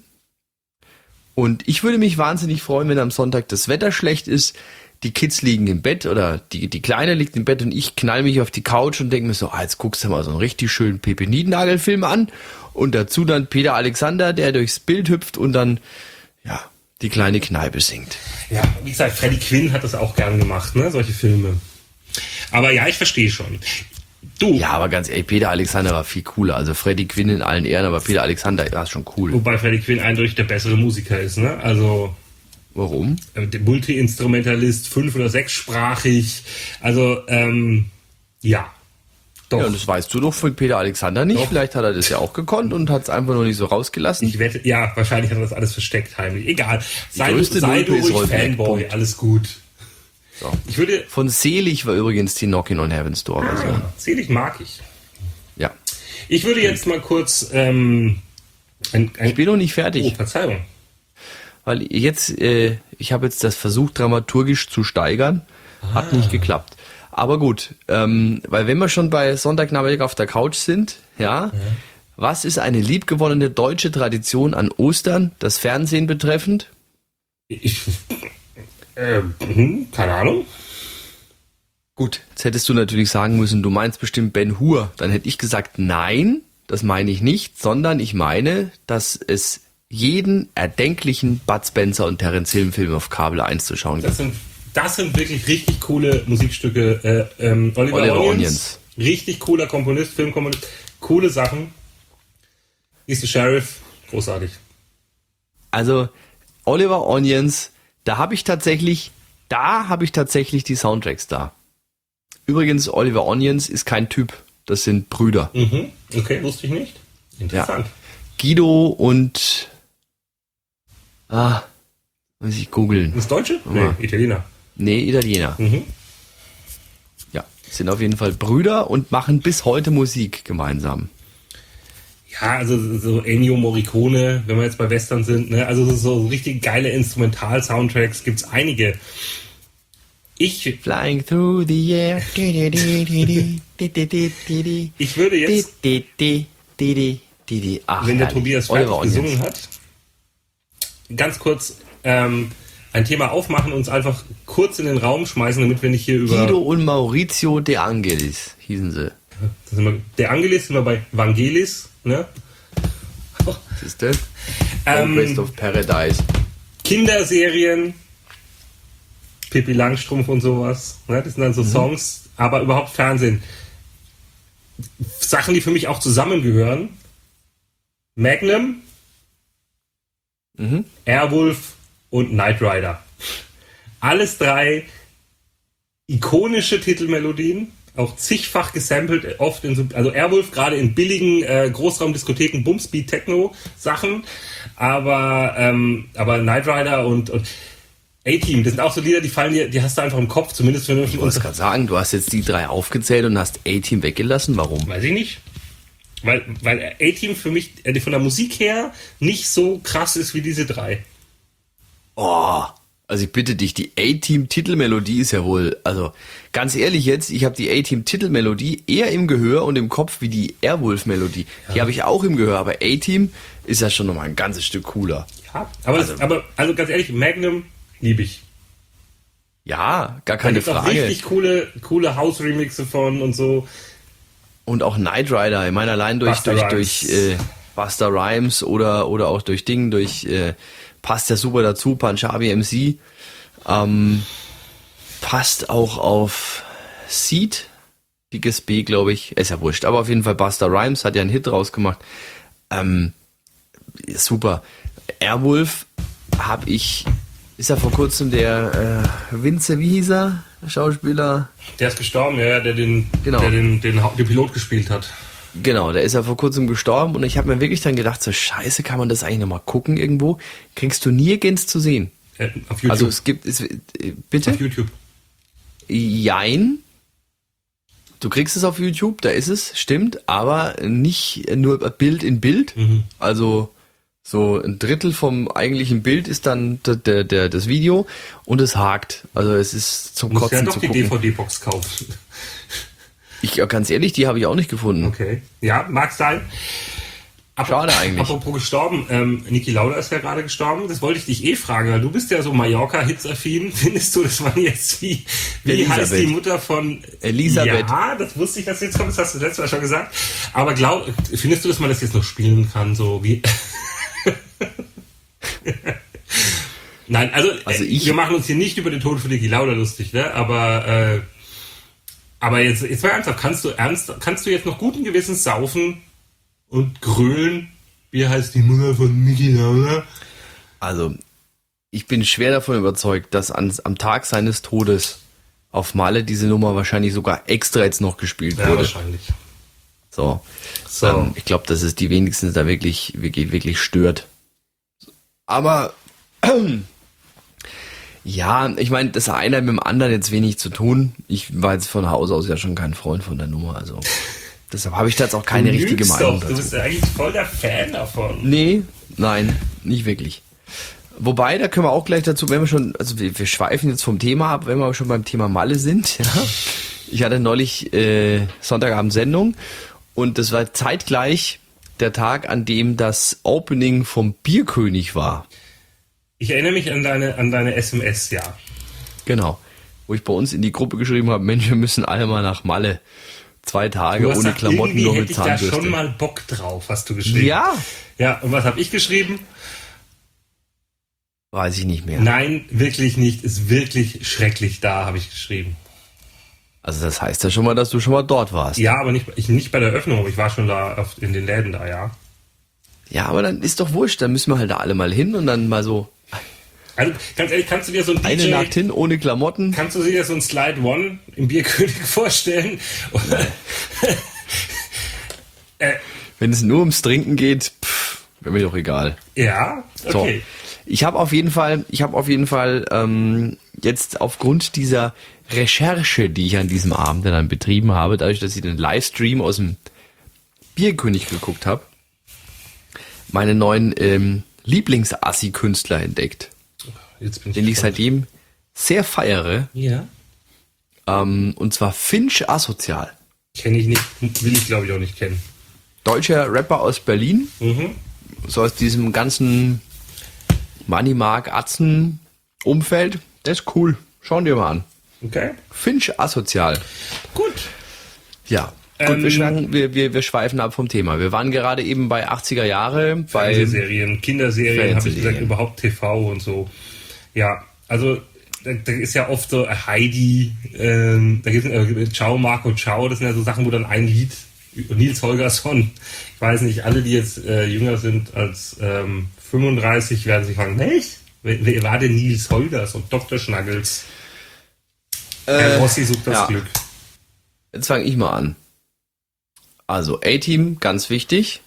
Und ich würde mich wahnsinnig freuen, wenn am Sonntag das Wetter schlecht ist, die Kids liegen im Bett oder die, die Kleine liegt im Bett und ich knall mich auf die Couch und denke mir so, ah, jetzt guckst du mal so einen richtig schönen Pepe Nietnagel-Film an und dazu dann Peter Alexander, der durchs Bild hüpft und dann, ja, die kleine Kneipe singt. Ja, wie gesagt, Freddie Quinn hat das auch gern gemacht, ne, solche Filme. Aber ja, ich verstehe schon. Du, Ja, aber ganz ehrlich, Peter Alexander war viel cooler. Also Freddie Quinn in allen Ehren, aber Peter Alexander war schon cool. wobei Freddie Quinn eindeutig der bessere Musiker ist, ne? Also Warum? äh, der Multi-Instrumentalist, fünf- oder sechssprachig. Also, ähm, ja. Doch. Ja, und das weißt du doch von Peter Alexander nicht. Doch. Vielleicht hat er das ja auch gekonnt und hat es einfach nur nicht so rausgelassen. Ich wette, ja, wahrscheinlich hat er das alles versteckt heimlich. Egal. Sei, größte sei Nulpe du ist ruhig Roy Black, Fanboy, Punkt. alles gut. So. Ich würde, Von Selig war übrigens die Knockin' on Heaven's Door Version. ja, selig mag ich. Ja. Ich würde jetzt mal kurz, ähm, ein, ein, Ich bin noch nicht fertig. oh, Verzeihung. Weil jetzt, äh, ich habe jetzt das versucht, dramaturgisch zu steigern. Hat nicht geklappt. Aber gut, ähm, weil wenn wir schon bei Sonntagnachmittag auf der Couch sind, ja, was ist eine liebgewonnene deutsche Tradition an Ostern, das Fernsehen betreffend? Ich, äh, hm, keine Ahnung. Gut, jetzt hättest du natürlich sagen müssen, du meinst bestimmt Ben Hur. Dann hätte ich gesagt, nein, das meine ich nicht, sondern ich meine, dass es jeden erdenklichen Bud Spencer und Terence Hill Film auf Kabel eins zu schauen gibt. Das sind, das sind wirklich richtig coole Musikstücke. Äh, ähm, Oliver, Oliver Onions, Onions. richtig cooler Komponist, Filmkomponist, coole Sachen. Ist der Sheriff, großartig. Also Oliver Onions, da habe ich tatsächlich, da habe ich tatsächlich die Soundtracks da. Übrigens, Oliver Onions ist kein Typ, das sind Brüder. Mhm. Okay, wusste ich nicht. Interessant. Guido und ah, muss ich googeln. Das Deutsche? Nee, Ja. Italiener. Nee, Italiener. Mhm. Ja, sind auf jeden Fall Brüder und machen bis heute Musik gemeinsam. Ja, also so Ennio Morricone, wenn wir jetzt bei Western sind, ne? Also so richtig geile Instrumental-Soundtracks gibt's einige. Ich, Flying through the air. ich würde jetzt, Ach, wenn der herrlich. Tobias fertig Oliver Onions. gesungen hat, ganz kurz ähm, ein Thema aufmachen und uns einfach kurz in den Raum schmeißen, damit wir nicht hier über... Guido und Maurizio De Angelis hießen sie. Das sind wir, der Angelis sind wir bei Vangelis, ne? Siehst du? Ähm, Conquest of Paradise. Kinderserien, Pippi Langstrumpf und sowas. Ne? Das sind dann so Songs, aber überhaupt Fernsehen. Sachen, die für mich auch zusammengehören. Magnum, Mhm. Airwolf und Knight Rider. Alles drei ikonische Titelmelodien, auch zigfach gesampelt, oft in so, also Airwolf gerade in billigen äh, Großraumdiskotheken, Bumsbeat Techno Sachen, aber ähm, aber Knight Rider und, und A-Team, das sind auch so Lieder, die fallen dir, die hast du einfach im Kopf, zumindest wenn du Ich wollte gerade sagen, du hast jetzt die drei aufgezählt und hast A-Team weggelassen. Warum? weiß ich nicht. Weil, weil A-Team für mich äh, von der Musik her nicht so krass ist wie diese drei. Oh, also ich bitte dich, die A-Team-Titelmelodie ist ja wohl, also ganz ehrlich jetzt, ich habe die A-Team-Titelmelodie eher im Gehör und im Kopf wie die Airwolf-Melodie. Die habe ich auch im Gehör, aber A-Team ist ja schon nochmal ein ganzes Stück cooler. Ja, aber, Also- das, aber also ganz ehrlich, Magnum liebe ich. Ja, gar Da keine gibt es auch Frage. richtig coole, coole House-Remixe von und so. Und auch Knight Rider, ich meine allein durch Busta durch Rhymes. durch äh, Busta Rhymes oder oder auch durch Ding, durch äh, passt ja super dazu, Punjabi M C. Ähm, passt auch auf Seed, Dickes B, glaube ich. Ist ja wurscht. Aber auf jeden Fall Busta Rhymes hat ja einen Hit rausgemacht. Ähm, super. Airwolf habe ich, ist ja vor kurzem der äh, Vince, wie hieß er? Der Schauspieler. Der ist gestorben, ja, der den, Genau. der den, den, den Pilot gespielt hat. Genau, der ist ja vor kurzem gestorben und ich habe mir wirklich dann gedacht, so scheiße, kann man das eigentlich nochmal gucken irgendwo? Kriegst du nirgends zu sehen. Äh, auf YouTube. Also es gibt, es, äh, bitte? Auf YouTube. Jein. Du kriegst es auf YouTube, da ist es, stimmt, aber nicht nur Bild in Bild. Mhm. Also so ein Drittel vom eigentlichen Bild ist dann der, der, der, das Video und es hakt. Also es ist zum Du musst ja Kotzen doch zu die gucken. D V D-Box kaufen. Ich, ja, ganz ehrlich, die habe ich auch nicht gefunden. Okay. Ja, mag sein. Schade eigentlich. Apropos gestorben, ähm, Niki Lauda ist ja gerade gestorben. Das wollte ich dich eh fragen, weil du bist ja so Mallorca-Hits-affin. Findest du, dass man jetzt wie, wie Elisabeth. heißt die Mutter von Elisabeth. Ja, das wusste ich, dass jetzt kommt. Das hast du letztes Mal schon gesagt. Aber glaub, findest du, dass man das jetzt noch spielen kann, so wie... Nein, also, Also äh, ich- wir machen uns hier nicht über den Tod von Niki Lauda lustig, ne? Aber, äh, aber jetzt, jetzt mal ernsthaft, kannst du ernst, kannst du jetzt noch guten Gewissens saufen und grölen? Wie heißt die Mutter von Niki Lauda? Also, ich bin schwer davon überzeugt, dass an, am Tag seines Todes auf Malle diese Nummer wahrscheinlich sogar extra jetzt noch gespielt Ja, wurde. wahrscheinlich. So. So. Ähm, ich glaube, dass es die wenigsten da wirklich, wirklich, wirklich stört. Aber ja, ich meine, das eine mit dem anderen jetzt wenig zu tun. Ich war jetzt von Haus aus ja schon kein Freund von der Nummer, also deshalb habe ich da jetzt auch keine Du richtige lügst Meinung doch, du dazu. bist ja eigentlich voll der Fan davon. Nee, nein, nicht wirklich. Wobei, da können wir auch gleich dazu, wenn wir schon, also wir, wir schweifen jetzt vom Thema ab, wenn wir schon beim Thema Malle sind. Ja. Ich hatte neulich äh, Sonntagabend Sendung und das war zeitgleich der Tag, an dem das Opening vom Bierkönig war. Ich erinnere mich an deine, an deine S M S, ja. Genau. Wo ich bei uns in die Gruppe geschrieben habe, Mensch, wir müssen alle mal nach Malle. Zwei Tage Du hast ohne gesagt, Klamotten, irgendwie nur hätte mit ich da Zahnbürste. schon mal Bock drauf, hast du geschrieben. Ja, Ja, und was habe ich geschrieben? weiß ich nicht mehr. Nein, wirklich nicht. Ist wirklich schrecklich da, habe ich geschrieben. Also das heißt ja schon mal, dass du schon mal dort warst. Ja, aber nicht, ich, nicht bei der Öffnung, aber ich war schon da auf, in den Läden da, ja. Ja, aber dann ist doch wurscht, dann müssen wir halt da alle mal hin und dann mal so Also, ganz ehrlich, kannst du dir so ein D J, eine Nacht hin ohne Klamotten. kannst du dir so ein Slide One im Bierkönig vorstellen? äh, Wenn es nur ums Trinken geht, pff, wäre mir doch egal. ja, okay. So, ich habe auf jeden Fall, ich habe auf jeden Fall ähm, jetzt aufgrund dieser Recherche, die ich an diesem Abend dann betrieben habe, dadurch, dass ich den Livestream aus dem Bierkönig geguckt habe, meine neuen ähm, Lieblingsassi-Künstler entdeckt, Jetzt bin ich den ich gespannt. seitdem sehr feiere, Ja. ähm, und zwar Finch Asozial. Kenne ich nicht, will ich glaube ich auch nicht kennen. Deutscher Rapper aus Berlin, Mhm. so aus diesem ganzen Money Mark Atzen Umfeld, der ist cool. Schauen dir mal an. Okay, Finch Asozial. gut. Ja. Gut, Ähm, wir, schwanken, wir, wir, wir schweifen ab vom Thema. Wir waren gerade eben bei achtziger Jahre, bei Fernsehserien, Kinderserien, habe ich Fernsehserien. gesagt, überhaupt T V und so. Ja, also da, da ist ja oft so Heidi, ähm, da gibt es äh, Ciao Marco Ciao, das sind ja so Sachen, wo dann ein Lied, Nils Holgersson, ich weiß nicht, alle, die jetzt äh, jünger sind als ähm, fünfunddreißig, werden sich fragen, welch? Wer, wer war denn Nils Holgersson? Doktor Schnaggels. Herr Rossi sucht das ja. Glück. Jetzt fange ich mal an. Also A-Team, ganz wichtig.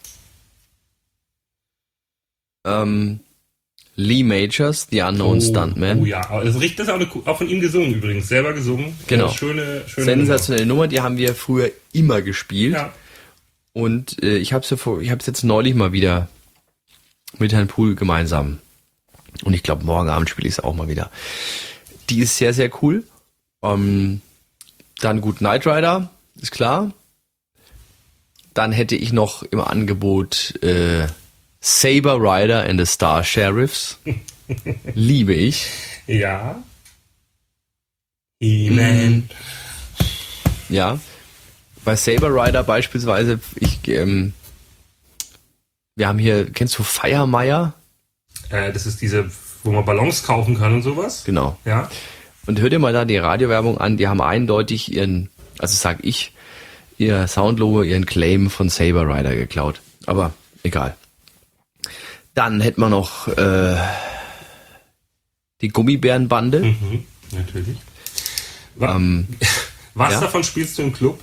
Ähm, Lee Majors, The Unknown Stuntman. Oh ja, aber das ist richtig, das ist auch, eine, auch von ihm gesungen übrigens, selber gesungen. Genau. Eine schöne, schöne Sensationelle Nummer, die haben wir früher immer gespielt. Nummer. Ja. Und äh, ich habe es ja vor- ich hab's jetzt neulich mal wieder mit Herrn Pool gemeinsam. Und ich glaube, morgen Abend spiele ich es auch mal wieder. Die ist sehr, sehr cool. Ähm, dann gut, Knight Rider, ist klar. Dann hätte ich noch im Angebot äh, Saber Rider and the Star Sheriffs. Liebe ich. Ja. He-Man. Ja. Bei Saber Rider beispielsweise, ich, ähm, wir haben hier, kennst du Feiermeier? Äh, das ist diese, wo man Ballons kaufen kann und sowas. Genau. Ja. Und hör dir mal da die Radiowerbung an, die haben eindeutig ihren, also sag ich, ihr Soundlogo, ihren Claim von Saber Rider geklaut. Aber egal. Dann hätten wir noch äh, die Gummibärenbande. Mhm, natürlich. Was, Ähm, was ja. davon spielst du im Club?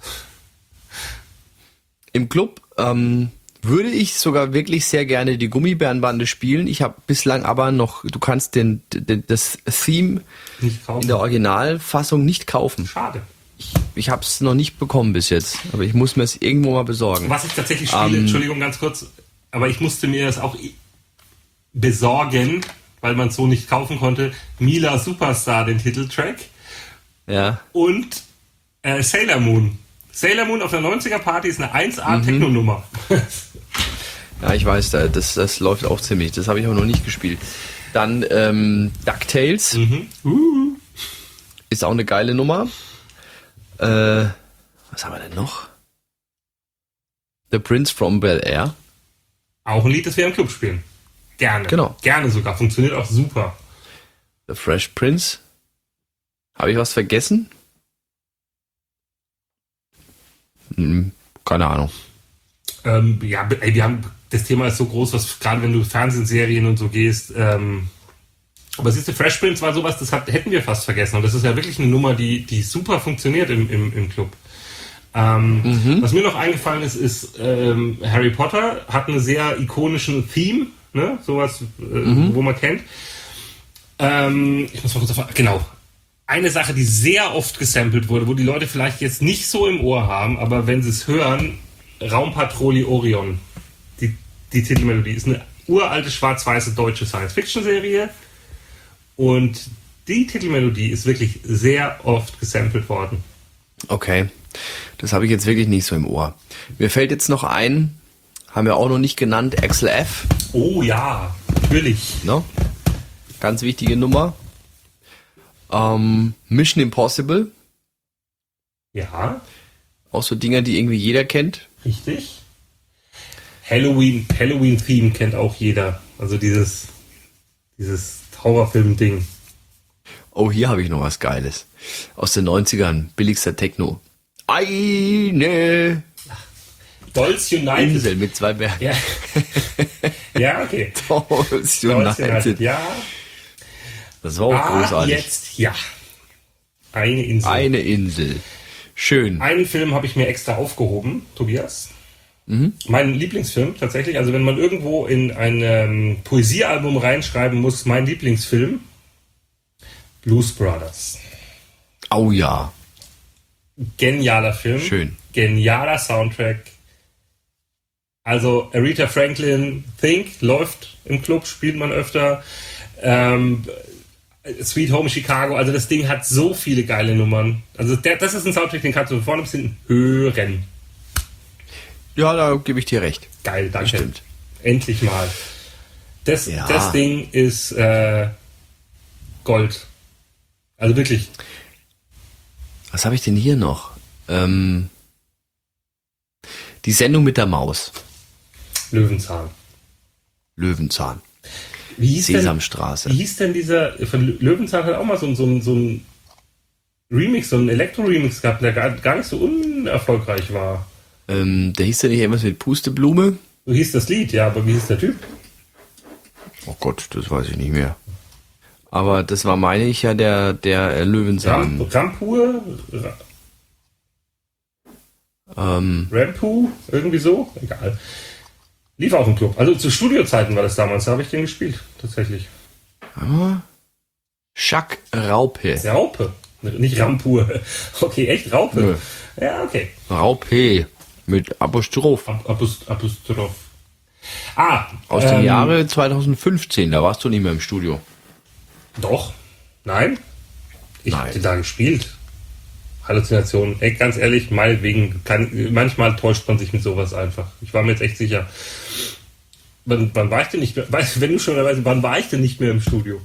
Im Club ähm, würde ich sogar wirklich sehr gerne die Gummibärenbande spielen. Ich habe bislang aber noch, du kannst den, den das Theme Nicht kaufen. in der Originalfassung nicht kaufen. Schade. Ich, ich habe es noch nicht bekommen bis jetzt, aber ich muss mir es irgendwo mal besorgen. Was ich tatsächlich spiele, Ähm, Entschuldigung, ganz kurz, aber ich musste mir das auch i- besorgen, weil man es so nicht kaufen konnte. Mila Superstar, den Titeltrack, Ja, und äh, Sailor Moon. Sailor Moon auf der neunziger Party ist eine eins A Mhm. Techno-Nummer. ja, ich weiß, da- das, das läuft auch ziemlich. Das habe ich aber noch nicht gespielt. Dann ähm, DuckTales mhm. uh. ist auch eine geile Nummer. Äh, was haben wir denn noch? The Prince from Bel Air. Auch ein Lied, das wir im Club spielen. Gerne. Genau. Gerne sogar. Funktioniert auch super. The Fresh Prince. Habe ich was vergessen? Hm, keine Ahnung. Ähm, ja, ey, wir haben, das Thema ist so groß, was gerade wenn du Fernsehserien und so gehst. Ähm, aber siehst du, Fresh Prince war sowas, das hat, hätten wir fast vergessen. Und das ist ja wirklich eine Nummer, die, die super funktioniert im, im, im Club. Ähm, Mhm. Was mir noch eingefallen ist, ist ähm, Harry Potter hat einen sehr ikonischen Theme, ne? Sowas, äh, Mhm. wo man kennt. Ähm, ich muss mal kurz auf, genau. Eine Sache, die sehr oft gesampelt wurde, wo die Leute vielleicht jetzt nicht so im Ohr haben, aber wenn sie es hören, Raumpatrouille Orion. Die, die Titelmelodie ist eine uralte schwarz-weiße deutsche Science-Fiction-Serie und die Titelmelodie ist wirklich sehr oft gesampelt worden. Okay, das habe ich jetzt wirklich nicht so im Ohr. Mir fällt jetzt noch ein, haben wir auch noch nicht genannt, Axel F. Oh ja, natürlich. Ne? Ganz wichtige Nummer. Ähm, Mission Impossible. Ja, Auch so Dinger, die irgendwie jeder kennt. richtig. Halloween, Halloween-Theme kennt auch jeder. Also dieses, dieses Horrorfilm-Ding. Oh, hier habe ich noch was Geiles. Aus den neunzigern, billigster Techno. Eine Dolls United. Insel mit zwei Bergen. Ja. Ja, okay. Dolls Dolls United, United. ja. Das war auch Ah, großartig. jetzt, ja. Eine Insel. Eine Insel. Schön. Einen Film habe ich mir extra aufgehoben, Tobias. Mhm. Mein Lieblingsfilm tatsächlich. Also wenn man irgendwo in ein ähm, Poesiealbum reinschreiben muss, mein Lieblingsfilm, Blues Brothers. Oh ja. Genialer Film. Schön. Genialer Soundtrack. Also Aretha Franklin, Think, läuft im Club, spielt man öfter. Ähm, Sweet Home Chicago, also das Ding hat so viele geile Nummern. Also der, das ist ein Soundtrack, den kannst du von vorne bis hinten hören. Ja, da gebe ich dir recht. Geil, danke. Stimmt. Endlich mal. Das, Ja. das Ding ist äh, Gold. Also wirklich. Was habe ich denn hier noch? Ähm, die Sendung mit der Maus. Löwenzahn. Löwenzahn. Wie hieß denn, Sesamstraße. wie hieß denn dieser, von Löwenzahn hat auch mal so, ein- so, ein- so ein Remix, so ein Elektro-Remix gehabt, der gar, gar nicht so unerfolgreich war. Ähm, der hieß ja nicht irgendwas mit Pusteblume? So hieß das Lied, ja, aber wie hieß der Typ? Oh Gott, das weiß ich nicht mehr. Aber das war, meine ich, ja der, der äh, Löwenzahn. Ram, Rampur? Ra- Ähm, Rampu? Irgendwie so? Egal. Lief auch im Club. Also zu Studiozeiten war das damals, da habe ich den gespielt, tatsächlich. Schack Raupe. Raupe, nicht Rampur. Okay, echt Raupe? Nö. Ja, okay. Raupe mit Apostroph. Ap Apost Apostroph. Ah, Aus ähm, dem Jahre zweitausendfünfzehn, da warst du nicht mehr im Studio. Doch. Nein? Ich Nein. habe da gespielt. Halluzinationen. Ey, ganz ehrlich, meinetwegen, kann, manchmal täuscht man sich mit sowas einfach. Ich war mir jetzt echt sicher. Wann, wann war ich denn nicht mehr, weißt, wenn du schon weißt, wann war ich denn nicht mehr im Studio?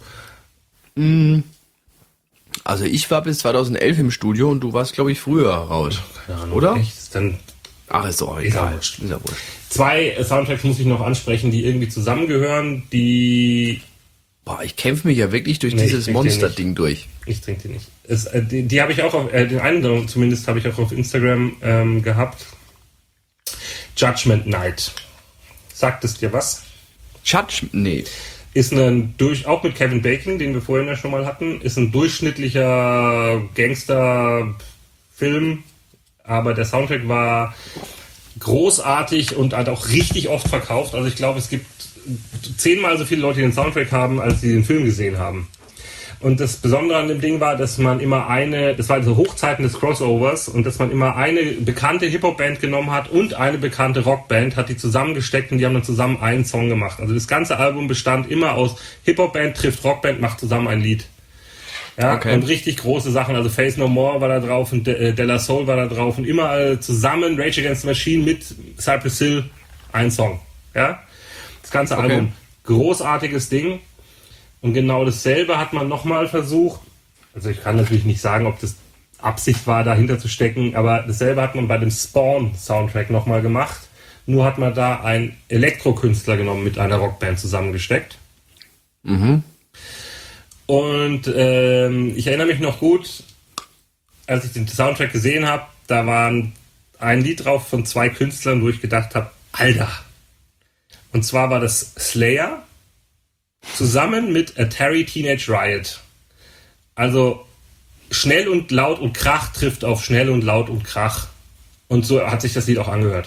Also ich war bis zweitausendelf im Studio und du warst, glaube ich, früher raus. Keine Ahnung, Oder? Echt? Ist dann Ach, ist doch Ist ja egal. wurscht. Ist ja wurscht. zwei Soundtracks muss ich noch ansprechen, die irgendwie zusammengehören, die Boah, ich kämpfe mich ja wirklich durch Nee, dieses ich denk dir Monster-Ding durch. Ich trinke die nicht. Es, äh, die die habe ich auch, auf, äh, den einen zumindest habe ich auch auf Instagram ähm, gehabt. Judgment Night. Sagt es dir was? Judge, nee. Ist ein durch, auch mit Kevin Bacon, den wir vorhin ja schon mal hatten, ist ein durchschnittlicher Gangster-Film, aber der Soundtrack war großartig und hat auch richtig oft verkauft. Also ich glaube, es gibt zehnmal so viele Leute, die den Soundtrack haben, als die den Film gesehen haben. Und das Besondere an dem Ding war, dass man immer eine, das war so Hochzeiten des Crossovers, und dass man immer eine bekannte Hip-Hop-Band genommen hat und eine bekannte Rockband, hat die zusammengesteckt und die haben dann zusammen einen Song gemacht. Also das ganze Album bestand immer aus Hip-Hop-Band trifft Rockband, macht zusammen ein Lied. Ja, Okay. Und richtig große Sachen, also Faith No More war da drauf und De, De La Soul war da drauf und immer äh, zusammen Rage Against the Machine mit Cypress Hill ein Song. Ja, das ganze Okay. Album, großartiges Ding. Und genau dasselbe hat man nochmal versucht. Also ich kann natürlich nicht sagen, ob das Absicht war, dahinter zu stecken, aber dasselbe hat man bei dem Spawn-Soundtrack nochmal gemacht. Nur hat man da einen Elektrokünstler genommen, mit einer Rockband zusammengesteckt. Mhm. Und ähm, ich erinnere mich noch gut, als ich den Soundtrack gesehen habe, da war ein Lied drauf von zwei Künstlern, wo ich gedacht habe, Alter. Und zwar war das Slayer zusammen mit Atari Teenage Riot. Also schnell und laut und Krach trifft auf schnell und laut und Krach. Und so hat sich das Lied auch angehört.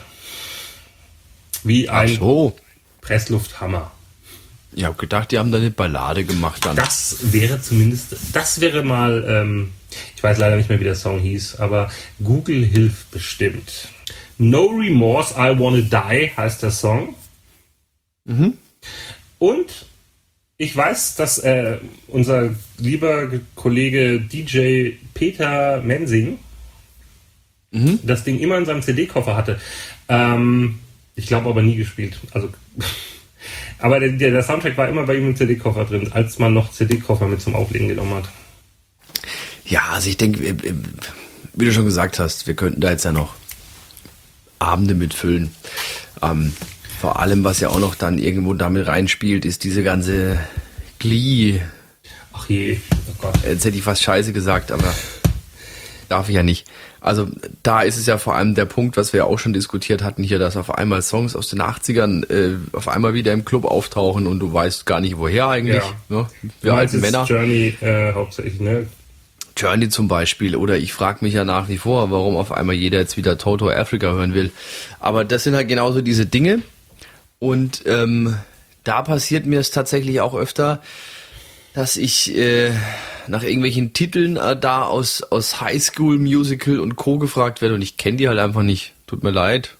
Wie Ach ein so. Presslufthammer. Ich habe gedacht, die haben da eine Ballade gemacht dann. Das wäre zumindest, das wäre mal, ähm, ich weiß leider nicht mehr, wie der Song hieß, aber Google hilft bestimmt. No Remorse, I Wanna Die heißt der Song. Mhm. Und ich weiß, dass äh, unser lieber Kollege D J Peter Mensing Mhm. das Ding immer in seinem C D-Koffer hatte. Ähm, ich glaube aber nie gespielt. Also, aber der, der, der Soundtrack war immer bei ihm im C D-Koffer drin, als man noch C D-Koffer mit zum Auflegen genommen hat. Ja, also ich denke, wie du schon gesagt hast, wir könnten da jetzt ja noch Abende mitfüllen. Ähm, vor allem, was ja auch noch dann irgendwo damit reinspielt, ist diese ganze Glee. Ach je, oh Gott. Jetzt hätte ich fast Scheiße gesagt, aber darf ich ja nicht. Also da ist es ja vor allem der Punkt, was wir ja auch schon diskutiert hatten hier, dass auf einmal Songs aus den achtzigern äh, auf einmal wieder im Club auftauchen und du weißt gar nicht woher eigentlich. Ja. Ne? Du Wir meinst alten jetzt Männer. Journey äh, hauptsächlich, ne? Journey zum Beispiel, oder ich frage mich ja nach wie vor, warum auf einmal jeder jetzt wieder Toto Africa hören will. Aber das sind halt genauso diese Dinge, und ähm, da passiert mir es tatsächlich auch öfter, dass ich äh, nach irgendwelchen Titeln äh, da aus, aus High School Musical und Co. gefragt werde, und ich kenne die halt einfach nicht. Tut mir leid.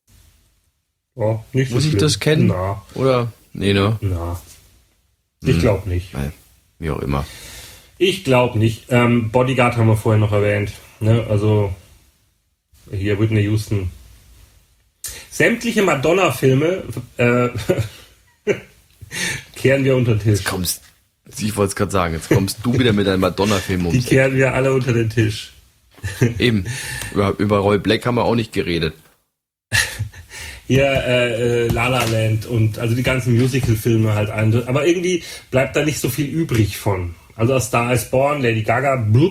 Oh, nicht so Muss ich schlimm. das kennen? Na, Oder? Nee, ne? na. Ich glaube nicht. Nein, wie auch immer. Ich glaube nicht. Ähm, Bodyguard haben wir vorhin noch erwähnt. Ne? Also hier Whitney Houston. Sämtliche Madonna-Filme äh, kehren wir unter den Tisch. Jetzt kommst, ich wollte es gerade sagen, jetzt kommst du wieder mit deinem Madonna-Film Die ums Eck. kehren wir alle unter den Tisch. Eben. Über, über Roy Black haben wir auch nicht geredet. Hier äh, äh, La La Land und also die ganzen Musical-Filme halt ein. Aber irgendwie bleibt da nicht so viel übrig von. Also A Star is Born, Lady Gaga, blub.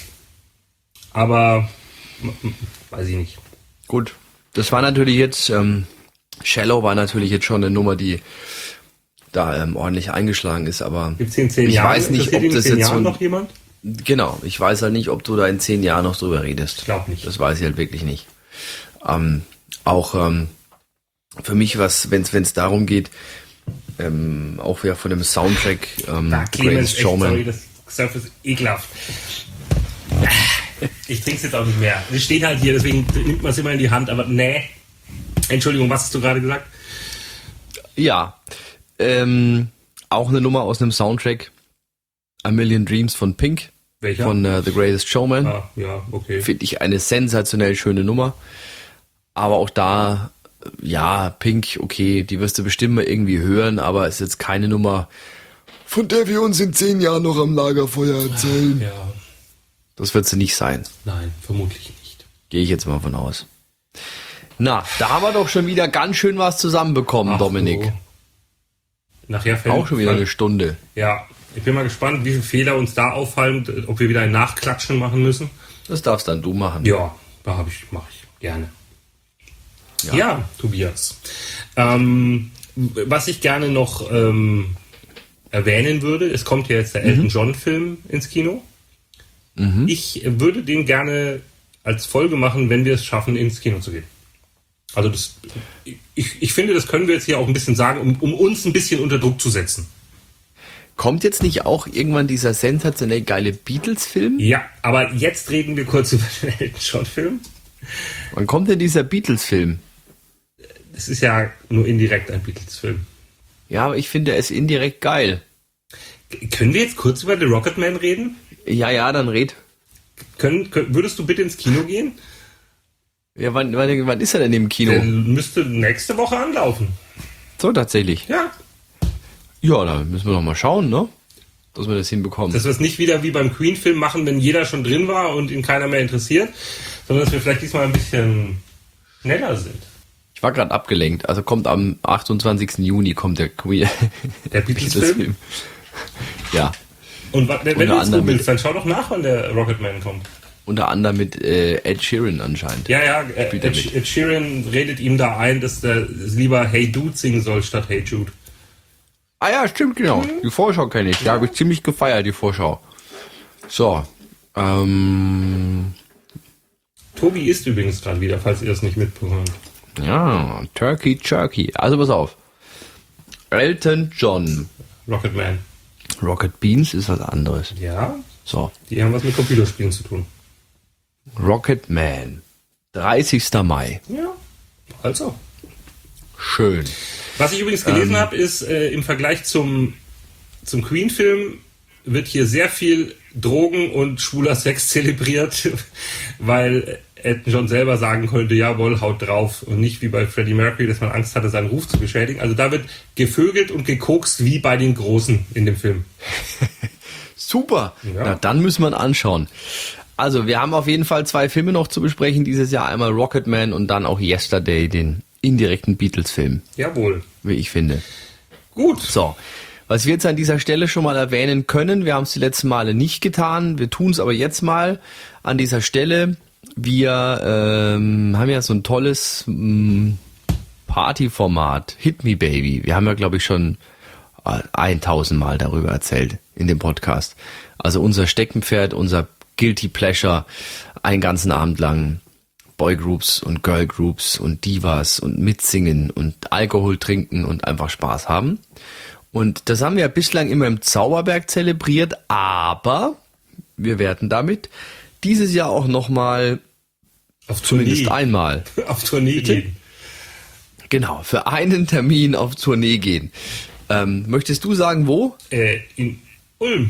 Aber m- m- weiß ich nicht. Gut. Das war natürlich jetzt, ähm, Shallow war natürlich jetzt schon eine Nummer, die da ähm, ordentlich eingeschlagen ist, aber Gibt's hier in zehn ich Jahren? weiß nicht, Interessiert ob in das zehn jetzt so Jahren ein, noch jemand? genau, ich weiß halt nicht, ob du da in zehn Jahren noch drüber redest. Ich glaube nicht. Das weiß ich halt wirklich nicht. Ähm, auch ähm, für mich, was, wenn es darum geht, ähm, auch wieder von dem Soundtrack ähm, Da, Clemens, Greatest echt, Showman. sorry, das Surf ist ekelhaft. Ich trinke es jetzt auch nicht mehr. Es steht halt hier, deswegen nimmt man es immer in die Hand, aber nee. Entschuldigung, was hast du gerade gesagt? Ja, ähm, auch eine Nummer aus einem Soundtrack, A Million Dreams von Pink, Welcher? von äh, The Greatest Showman. Ah, ja, okay. Finde ich eine sensationell schöne Nummer. Aber auch da, äh, ja, Pink, okay, die wirst du bestimmt mal irgendwie hören, aber ist jetzt keine Nummer, von der wir uns in zehn Jahren noch am Lagerfeuer erzählen. Ja, Das wird sie nicht sein. nein, vermutlich nicht. Gehe ich jetzt mal von aus. Na, da haben wir doch schon wieder ganz schön was zusammenbekommen, Ach Dominik. so. Nachher fällt Auch schon wieder eine Stunde. Ja, Ich bin mal gespannt, wie viele Fehler uns da auffallen, ob wir wieder ein Nachklatschen machen müssen. Das darfst dann du machen. Ja, da habe ich, mache ich gerne. Ja, ja Tobias. Ähm, was ich gerne noch ähm, erwähnen würde, es kommt ja jetzt der Elton John Film ins Kino. Mhm. Ich würde den gerne als Folge machen, wenn wir es schaffen, ins Kino zu gehen. Also das, ich, ich finde, das können wir jetzt hier auch ein bisschen sagen, um, um uns ein bisschen unter Druck zu setzen. Kommt jetzt nicht auch irgendwann dieser sensationell geile Beatles-Film? Ja, aber jetzt reden wir kurz über den Elton John-Film. Wann kommt denn dieser Beatles-Film? Das ist ja nur indirekt ein Beatles-Film. Ja, aber ich finde, er ist indirekt geil. K- können wir jetzt kurz über The Rocketman reden? Ja, ja, dann red. Können, können, würdest du bitte ins Kino gehen? Ja, wann, wann, wann ist er denn im Kino? Der müsste nächste Woche anlaufen. So, tatsächlich. Ja. Ja, da müssen wir noch mal schauen, ne? Dass wir das hinbekommen. Dass wir es nicht wieder wie beim Queen-Film machen, wenn jeder schon drin war und ihn keiner mehr interessiert, sondern dass wir vielleicht diesmal ein bisschen schneller sind. Ich war gerade abgelenkt. Also kommt am achtundzwanzigsten Juni kommt der Queen. Der Beatles-Film? Ja. Und wa- wenn Unter du es anderem googelst, mit- dann schau doch nach, wann der Rocketman kommt. Unter anderem mit äh, Ed Sheeran anscheinend. Ja, ja, äh, Spielt er Ed, mit. Ed Sheeran redet ihm da ein, dass er lieber Hey Dude singen soll statt Hey Jude. Ah ja, stimmt, genau. Die Vorschau kenne ich. Da habe ich ziemlich gefeiert, die Vorschau. So. Ähm, Tobi isst übrigens gerade wieder, falls ihr das nicht mitbekommt. ja, Turkey Jerky. Also pass auf. Elton John. Rocketman. Rocket Beans ist was anderes. Ja, So. die haben was mit Computerspielen zu tun. Rocket Man. dreißigster Mai. Ja, also. Schön. Was ich übrigens gelesen Ähm. habe, ist, äh, im Vergleich zum, zum Queen-Film wird hier sehr viel Drogen und schwuler Sex zelebriert, weil Elton John selber sagen könnte, jawohl, haut drauf. Und nicht wie bei Freddie Mercury, dass man Angst hatte, seinen Ruf zu beschädigen. Also da wird gevögelt und gekokst wie bei den Großen in dem Film. Super. Ja. Na, dann müssen wir ihn anschauen. Also, wir haben auf jeden Fall zwei Filme noch zu besprechen dieses Jahr. Einmal Rocketman und dann auch Yesterday, den indirekten Beatles-Film, Jawohl. wie ich finde. Gut. So, was wir jetzt an dieser Stelle schon mal erwähnen können, wir haben es die letzten Male nicht getan, wir tun es aber jetzt mal an dieser Stelle. Wir ähm, haben ja so ein tolles ähm, Partyformat, Hit Me Baby. Wir haben ja, glaube ich, schon äh, tausend Mal darüber erzählt in dem Podcast. Also unser Steckenpferd, unser Guilty Pleasure, einen ganzen Abend lang Boygroups und Girlgroups und Divas und mitsingen und Alkohol trinken und einfach Spaß haben. Und das haben wir bislang immer im Zauberberg zelebriert, aber wir werden damit dieses Jahr auch nochmal Auf zumindest Tournee. einmal, Auf Tournee Bitte? gehen. genau, für einen Termin auf Tournee gehen. Ähm, möchtest du sagen, wo? Äh, in Ulm.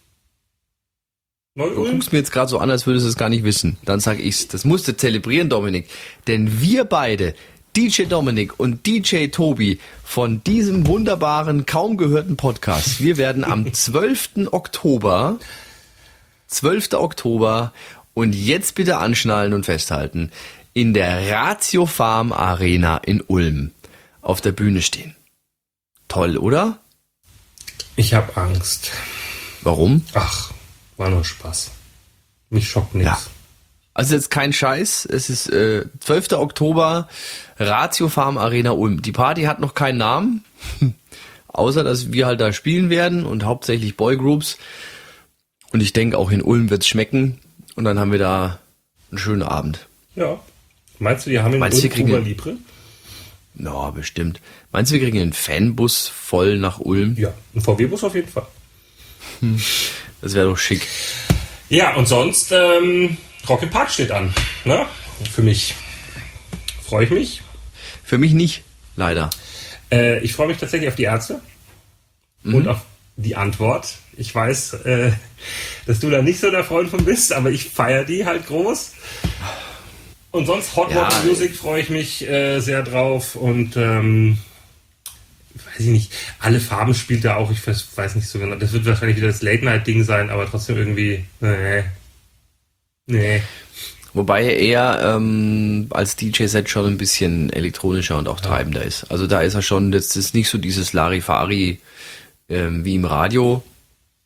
Du Neu-Ulm? guckst mir jetzt gerade so an, als würdest du es gar nicht wissen. Dann sag ich's. Das musst du zelebrieren, Dominik. Denn wir beide, D J Dominik und D J Tobi von diesem wunderbaren, kaum gehörten Podcast, wir werden am zwölften Oktober, zwölften Oktober, und jetzt bitte anschnallen und festhalten, in der Ratio Farm Arena in Ulm auf der Bühne stehen. Toll, oder? Ich habe Angst. Warum? Ach, war nur Spaß. Mich schockt nichts. Ja. Also jetzt kein Scheiß, es ist äh, zwölften Oktober, Ratio Farm Arena Ulm. Die Party hat noch keinen Namen, außer dass wir halt da spielen werden und hauptsächlich Boygroups. Und ich denke, auch in Ulm wird's schmecken und dann haben wir da einen schönen Abend. Ja. Meinst du, die haben in Meinst du, Ulm wir kriegen- Cuba Libre? Na, bestimmt. Meinst du, wir kriegen einen Fanbus voll nach Ulm? Ja, ein V W-Bus auf jeden Fall. Das wäre doch schick. Ja, und sonst, ähm, Rock im Park steht an. Ne? Für mich. Freue ich mich. Für mich nicht, leider. Äh, ich freue mich tatsächlich auf die Ärzte und auf die Antwort. Ich weiß, äh, dass du da nicht so der Freund von bist, aber ich feiere die halt groß. Und sonst Hot Ja, Water Music freue ich mich äh, sehr drauf und ähm, weiß ich nicht, alle Farben spielt er auch, ich weiß, weiß nicht so genau. Das wird wahrscheinlich wieder das Late-Night-Ding sein, aber trotzdem irgendwie, nee. Nee. Wobei er eher ähm, als D J-Set schon ein bisschen elektronischer und auch treibender ist. Also da ist er schon, das ist nicht so dieses Larifari ähm, wie im Radio,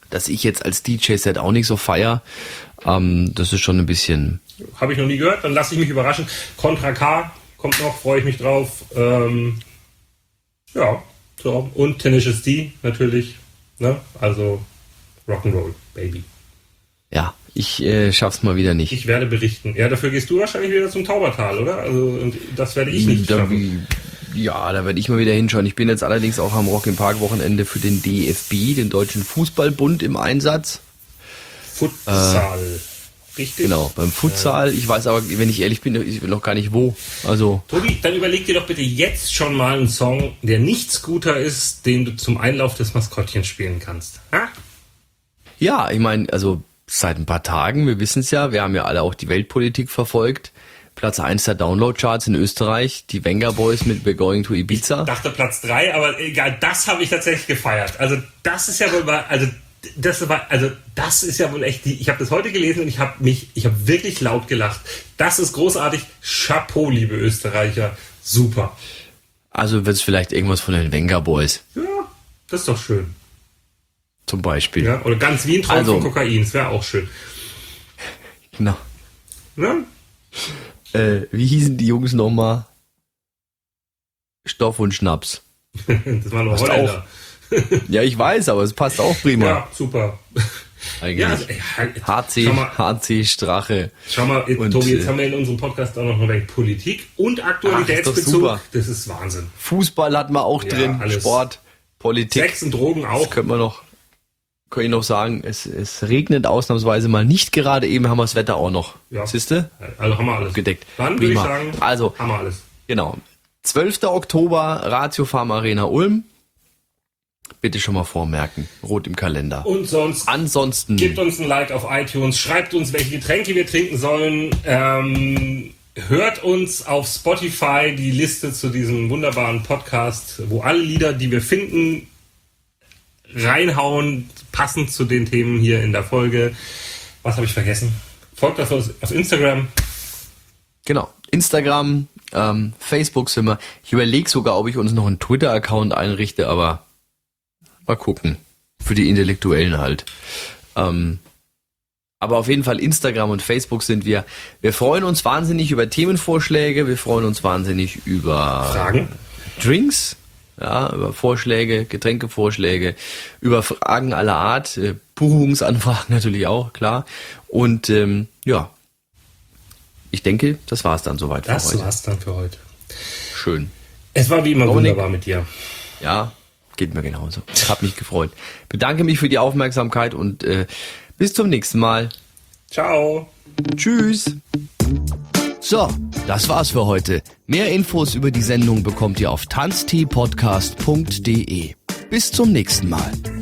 das ich jetzt als D J-Set auch nicht so feier. Ähm, das ist schon ein bisschen... Habe ich noch nie gehört, dann lasse ich mich überraschen. Contra K kommt noch, freue ich mich drauf. Ähm, ja, so. Und Tenacious D natürlich. Ne? Also Rock'n'Roll, Baby. Ja, ich äh, schaff's mal wieder nicht. Ich werde berichten. Ja, dafür gehst du wahrscheinlich wieder zum Taubertal, oder? Also und das werde ich nicht da, schaffen. wie, ja, da werde ich mal wieder hinschauen. Ich bin jetzt allerdings auch am Rock im Park Wochenende für den D F B, den Deutschen Fußballbund, im Einsatz. Futsal. Äh, Richtig? Genau, beim Futsal. Ich weiß aber, wenn ich ehrlich bin, ich will noch gar nicht wo. Also. Tobi, dann überleg dir doch bitte jetzt schon mal einen Song, der nicht Scooter ist, den du zum Einlauf des Maskottchens spielen kannst. Ha? Ja, ich meine, also seit ein paar Tagen, wir wissen es ja, wir haben ja alle auch die Weltpolitik verfolgt. Platz eins der Download-Charts in Österreich, die Venga Boys mit We're Going to Ibiza. Ich dachte Platz drei, aber egal, das habe ich tatsächlich gefeiert. Also das ist ja wohl mal, also das war, also das ist ja wohl echt die, ich habe das heute gelesen und ich habe mich, ich habe wirklich laut gelacht. Das ist großartig. Chapeau, liebe Österreicher. Super. Also wird es vielleicht irgendwas von den Venga Boys. Ja, das ist doch schön. Zum Beispiel. Ja, oder ganz wie ein Traum Also, von Kokain, das wäre auch schön. Genau. Ne? Äh, wie hießen die Jungs nochmal? Stoff und Schnaps. Das war nur Passt Holländer. Ja, ich weiß, aber es passt auch prima. Ja, super. Eigentlich. Ja, also, ja, H C, schau mal, H C Strache. schau mal jetzt, Und, Tobi, jetzt äh, haben wir in unserem Podcast auch noch ein wenig Politik und Ach, ist doch Aktualitätsbezug. super. Das ist Wahnsinn. Fußball hatten wir auch Ja, drin, alles. Sport, Politik. Sex und Drogen Das auch. könnte man noch, kann ich noch sagen, es, es regnet ausnahmsweise mal nicht gerade, eben haben wir das Wetter auch noch. Ja. Siehste? Also haben wir alles. Gedeckt. Dann würde ich Prima. sagen, Also, haben wir alles. genau. zwölfter Oktober, Ratio Pharma Arena Ulm. Bitte schon mal vormerken. Rot im Kalender. Und sonst Ansonsten. gebt uns ein Like auf iTunes, schreibt uns, welche Getränke wir trinken sollen. Ähm, hört uns auf Spotify die Liste zu diesem wunderbaren Podcast, wo alle Lieder, die wir finden, reinhauen, passend zu den Themen hier in der Folge. Was habe ich vergessen? Folgt uns auf Instagram. Genau. Instagram, ähm, Facebook sind wir. Ich überlege sogar, ob ich uns noch einen Twitter-Account einrichte, aber mal gucken. Für die Intellektuellen halt. Ähm, aber auf jeden Fall Instagram und Facebook sind wir. Wir freuen uns wahnsinnig über Themenvorschläge. Wir freuen uns wahnsinnig über Fragen. Drinks. Ja, über Vorschläge, Getränkevorschläge, über Fragen aller Art, äh, Buchungsanfragen natürlich auch, klar. Und ähm, ja, ich denke, das war's dann soweit für Das heute. war's dann für heute. Schön. Es war wie immer Dominik. wunderbar mit dir. Ja, geht mir genauso. Hab mich gefreut. Bedanke mich für die Aufmerksamkeit und äh, bis zum nächsten Mal. Ciao. Tschüss. So, das war's für heute. Mehr Infos über die Sendung bekommt ihr auf tanzteepodcast punkt de. Bis zum nächsten Mal.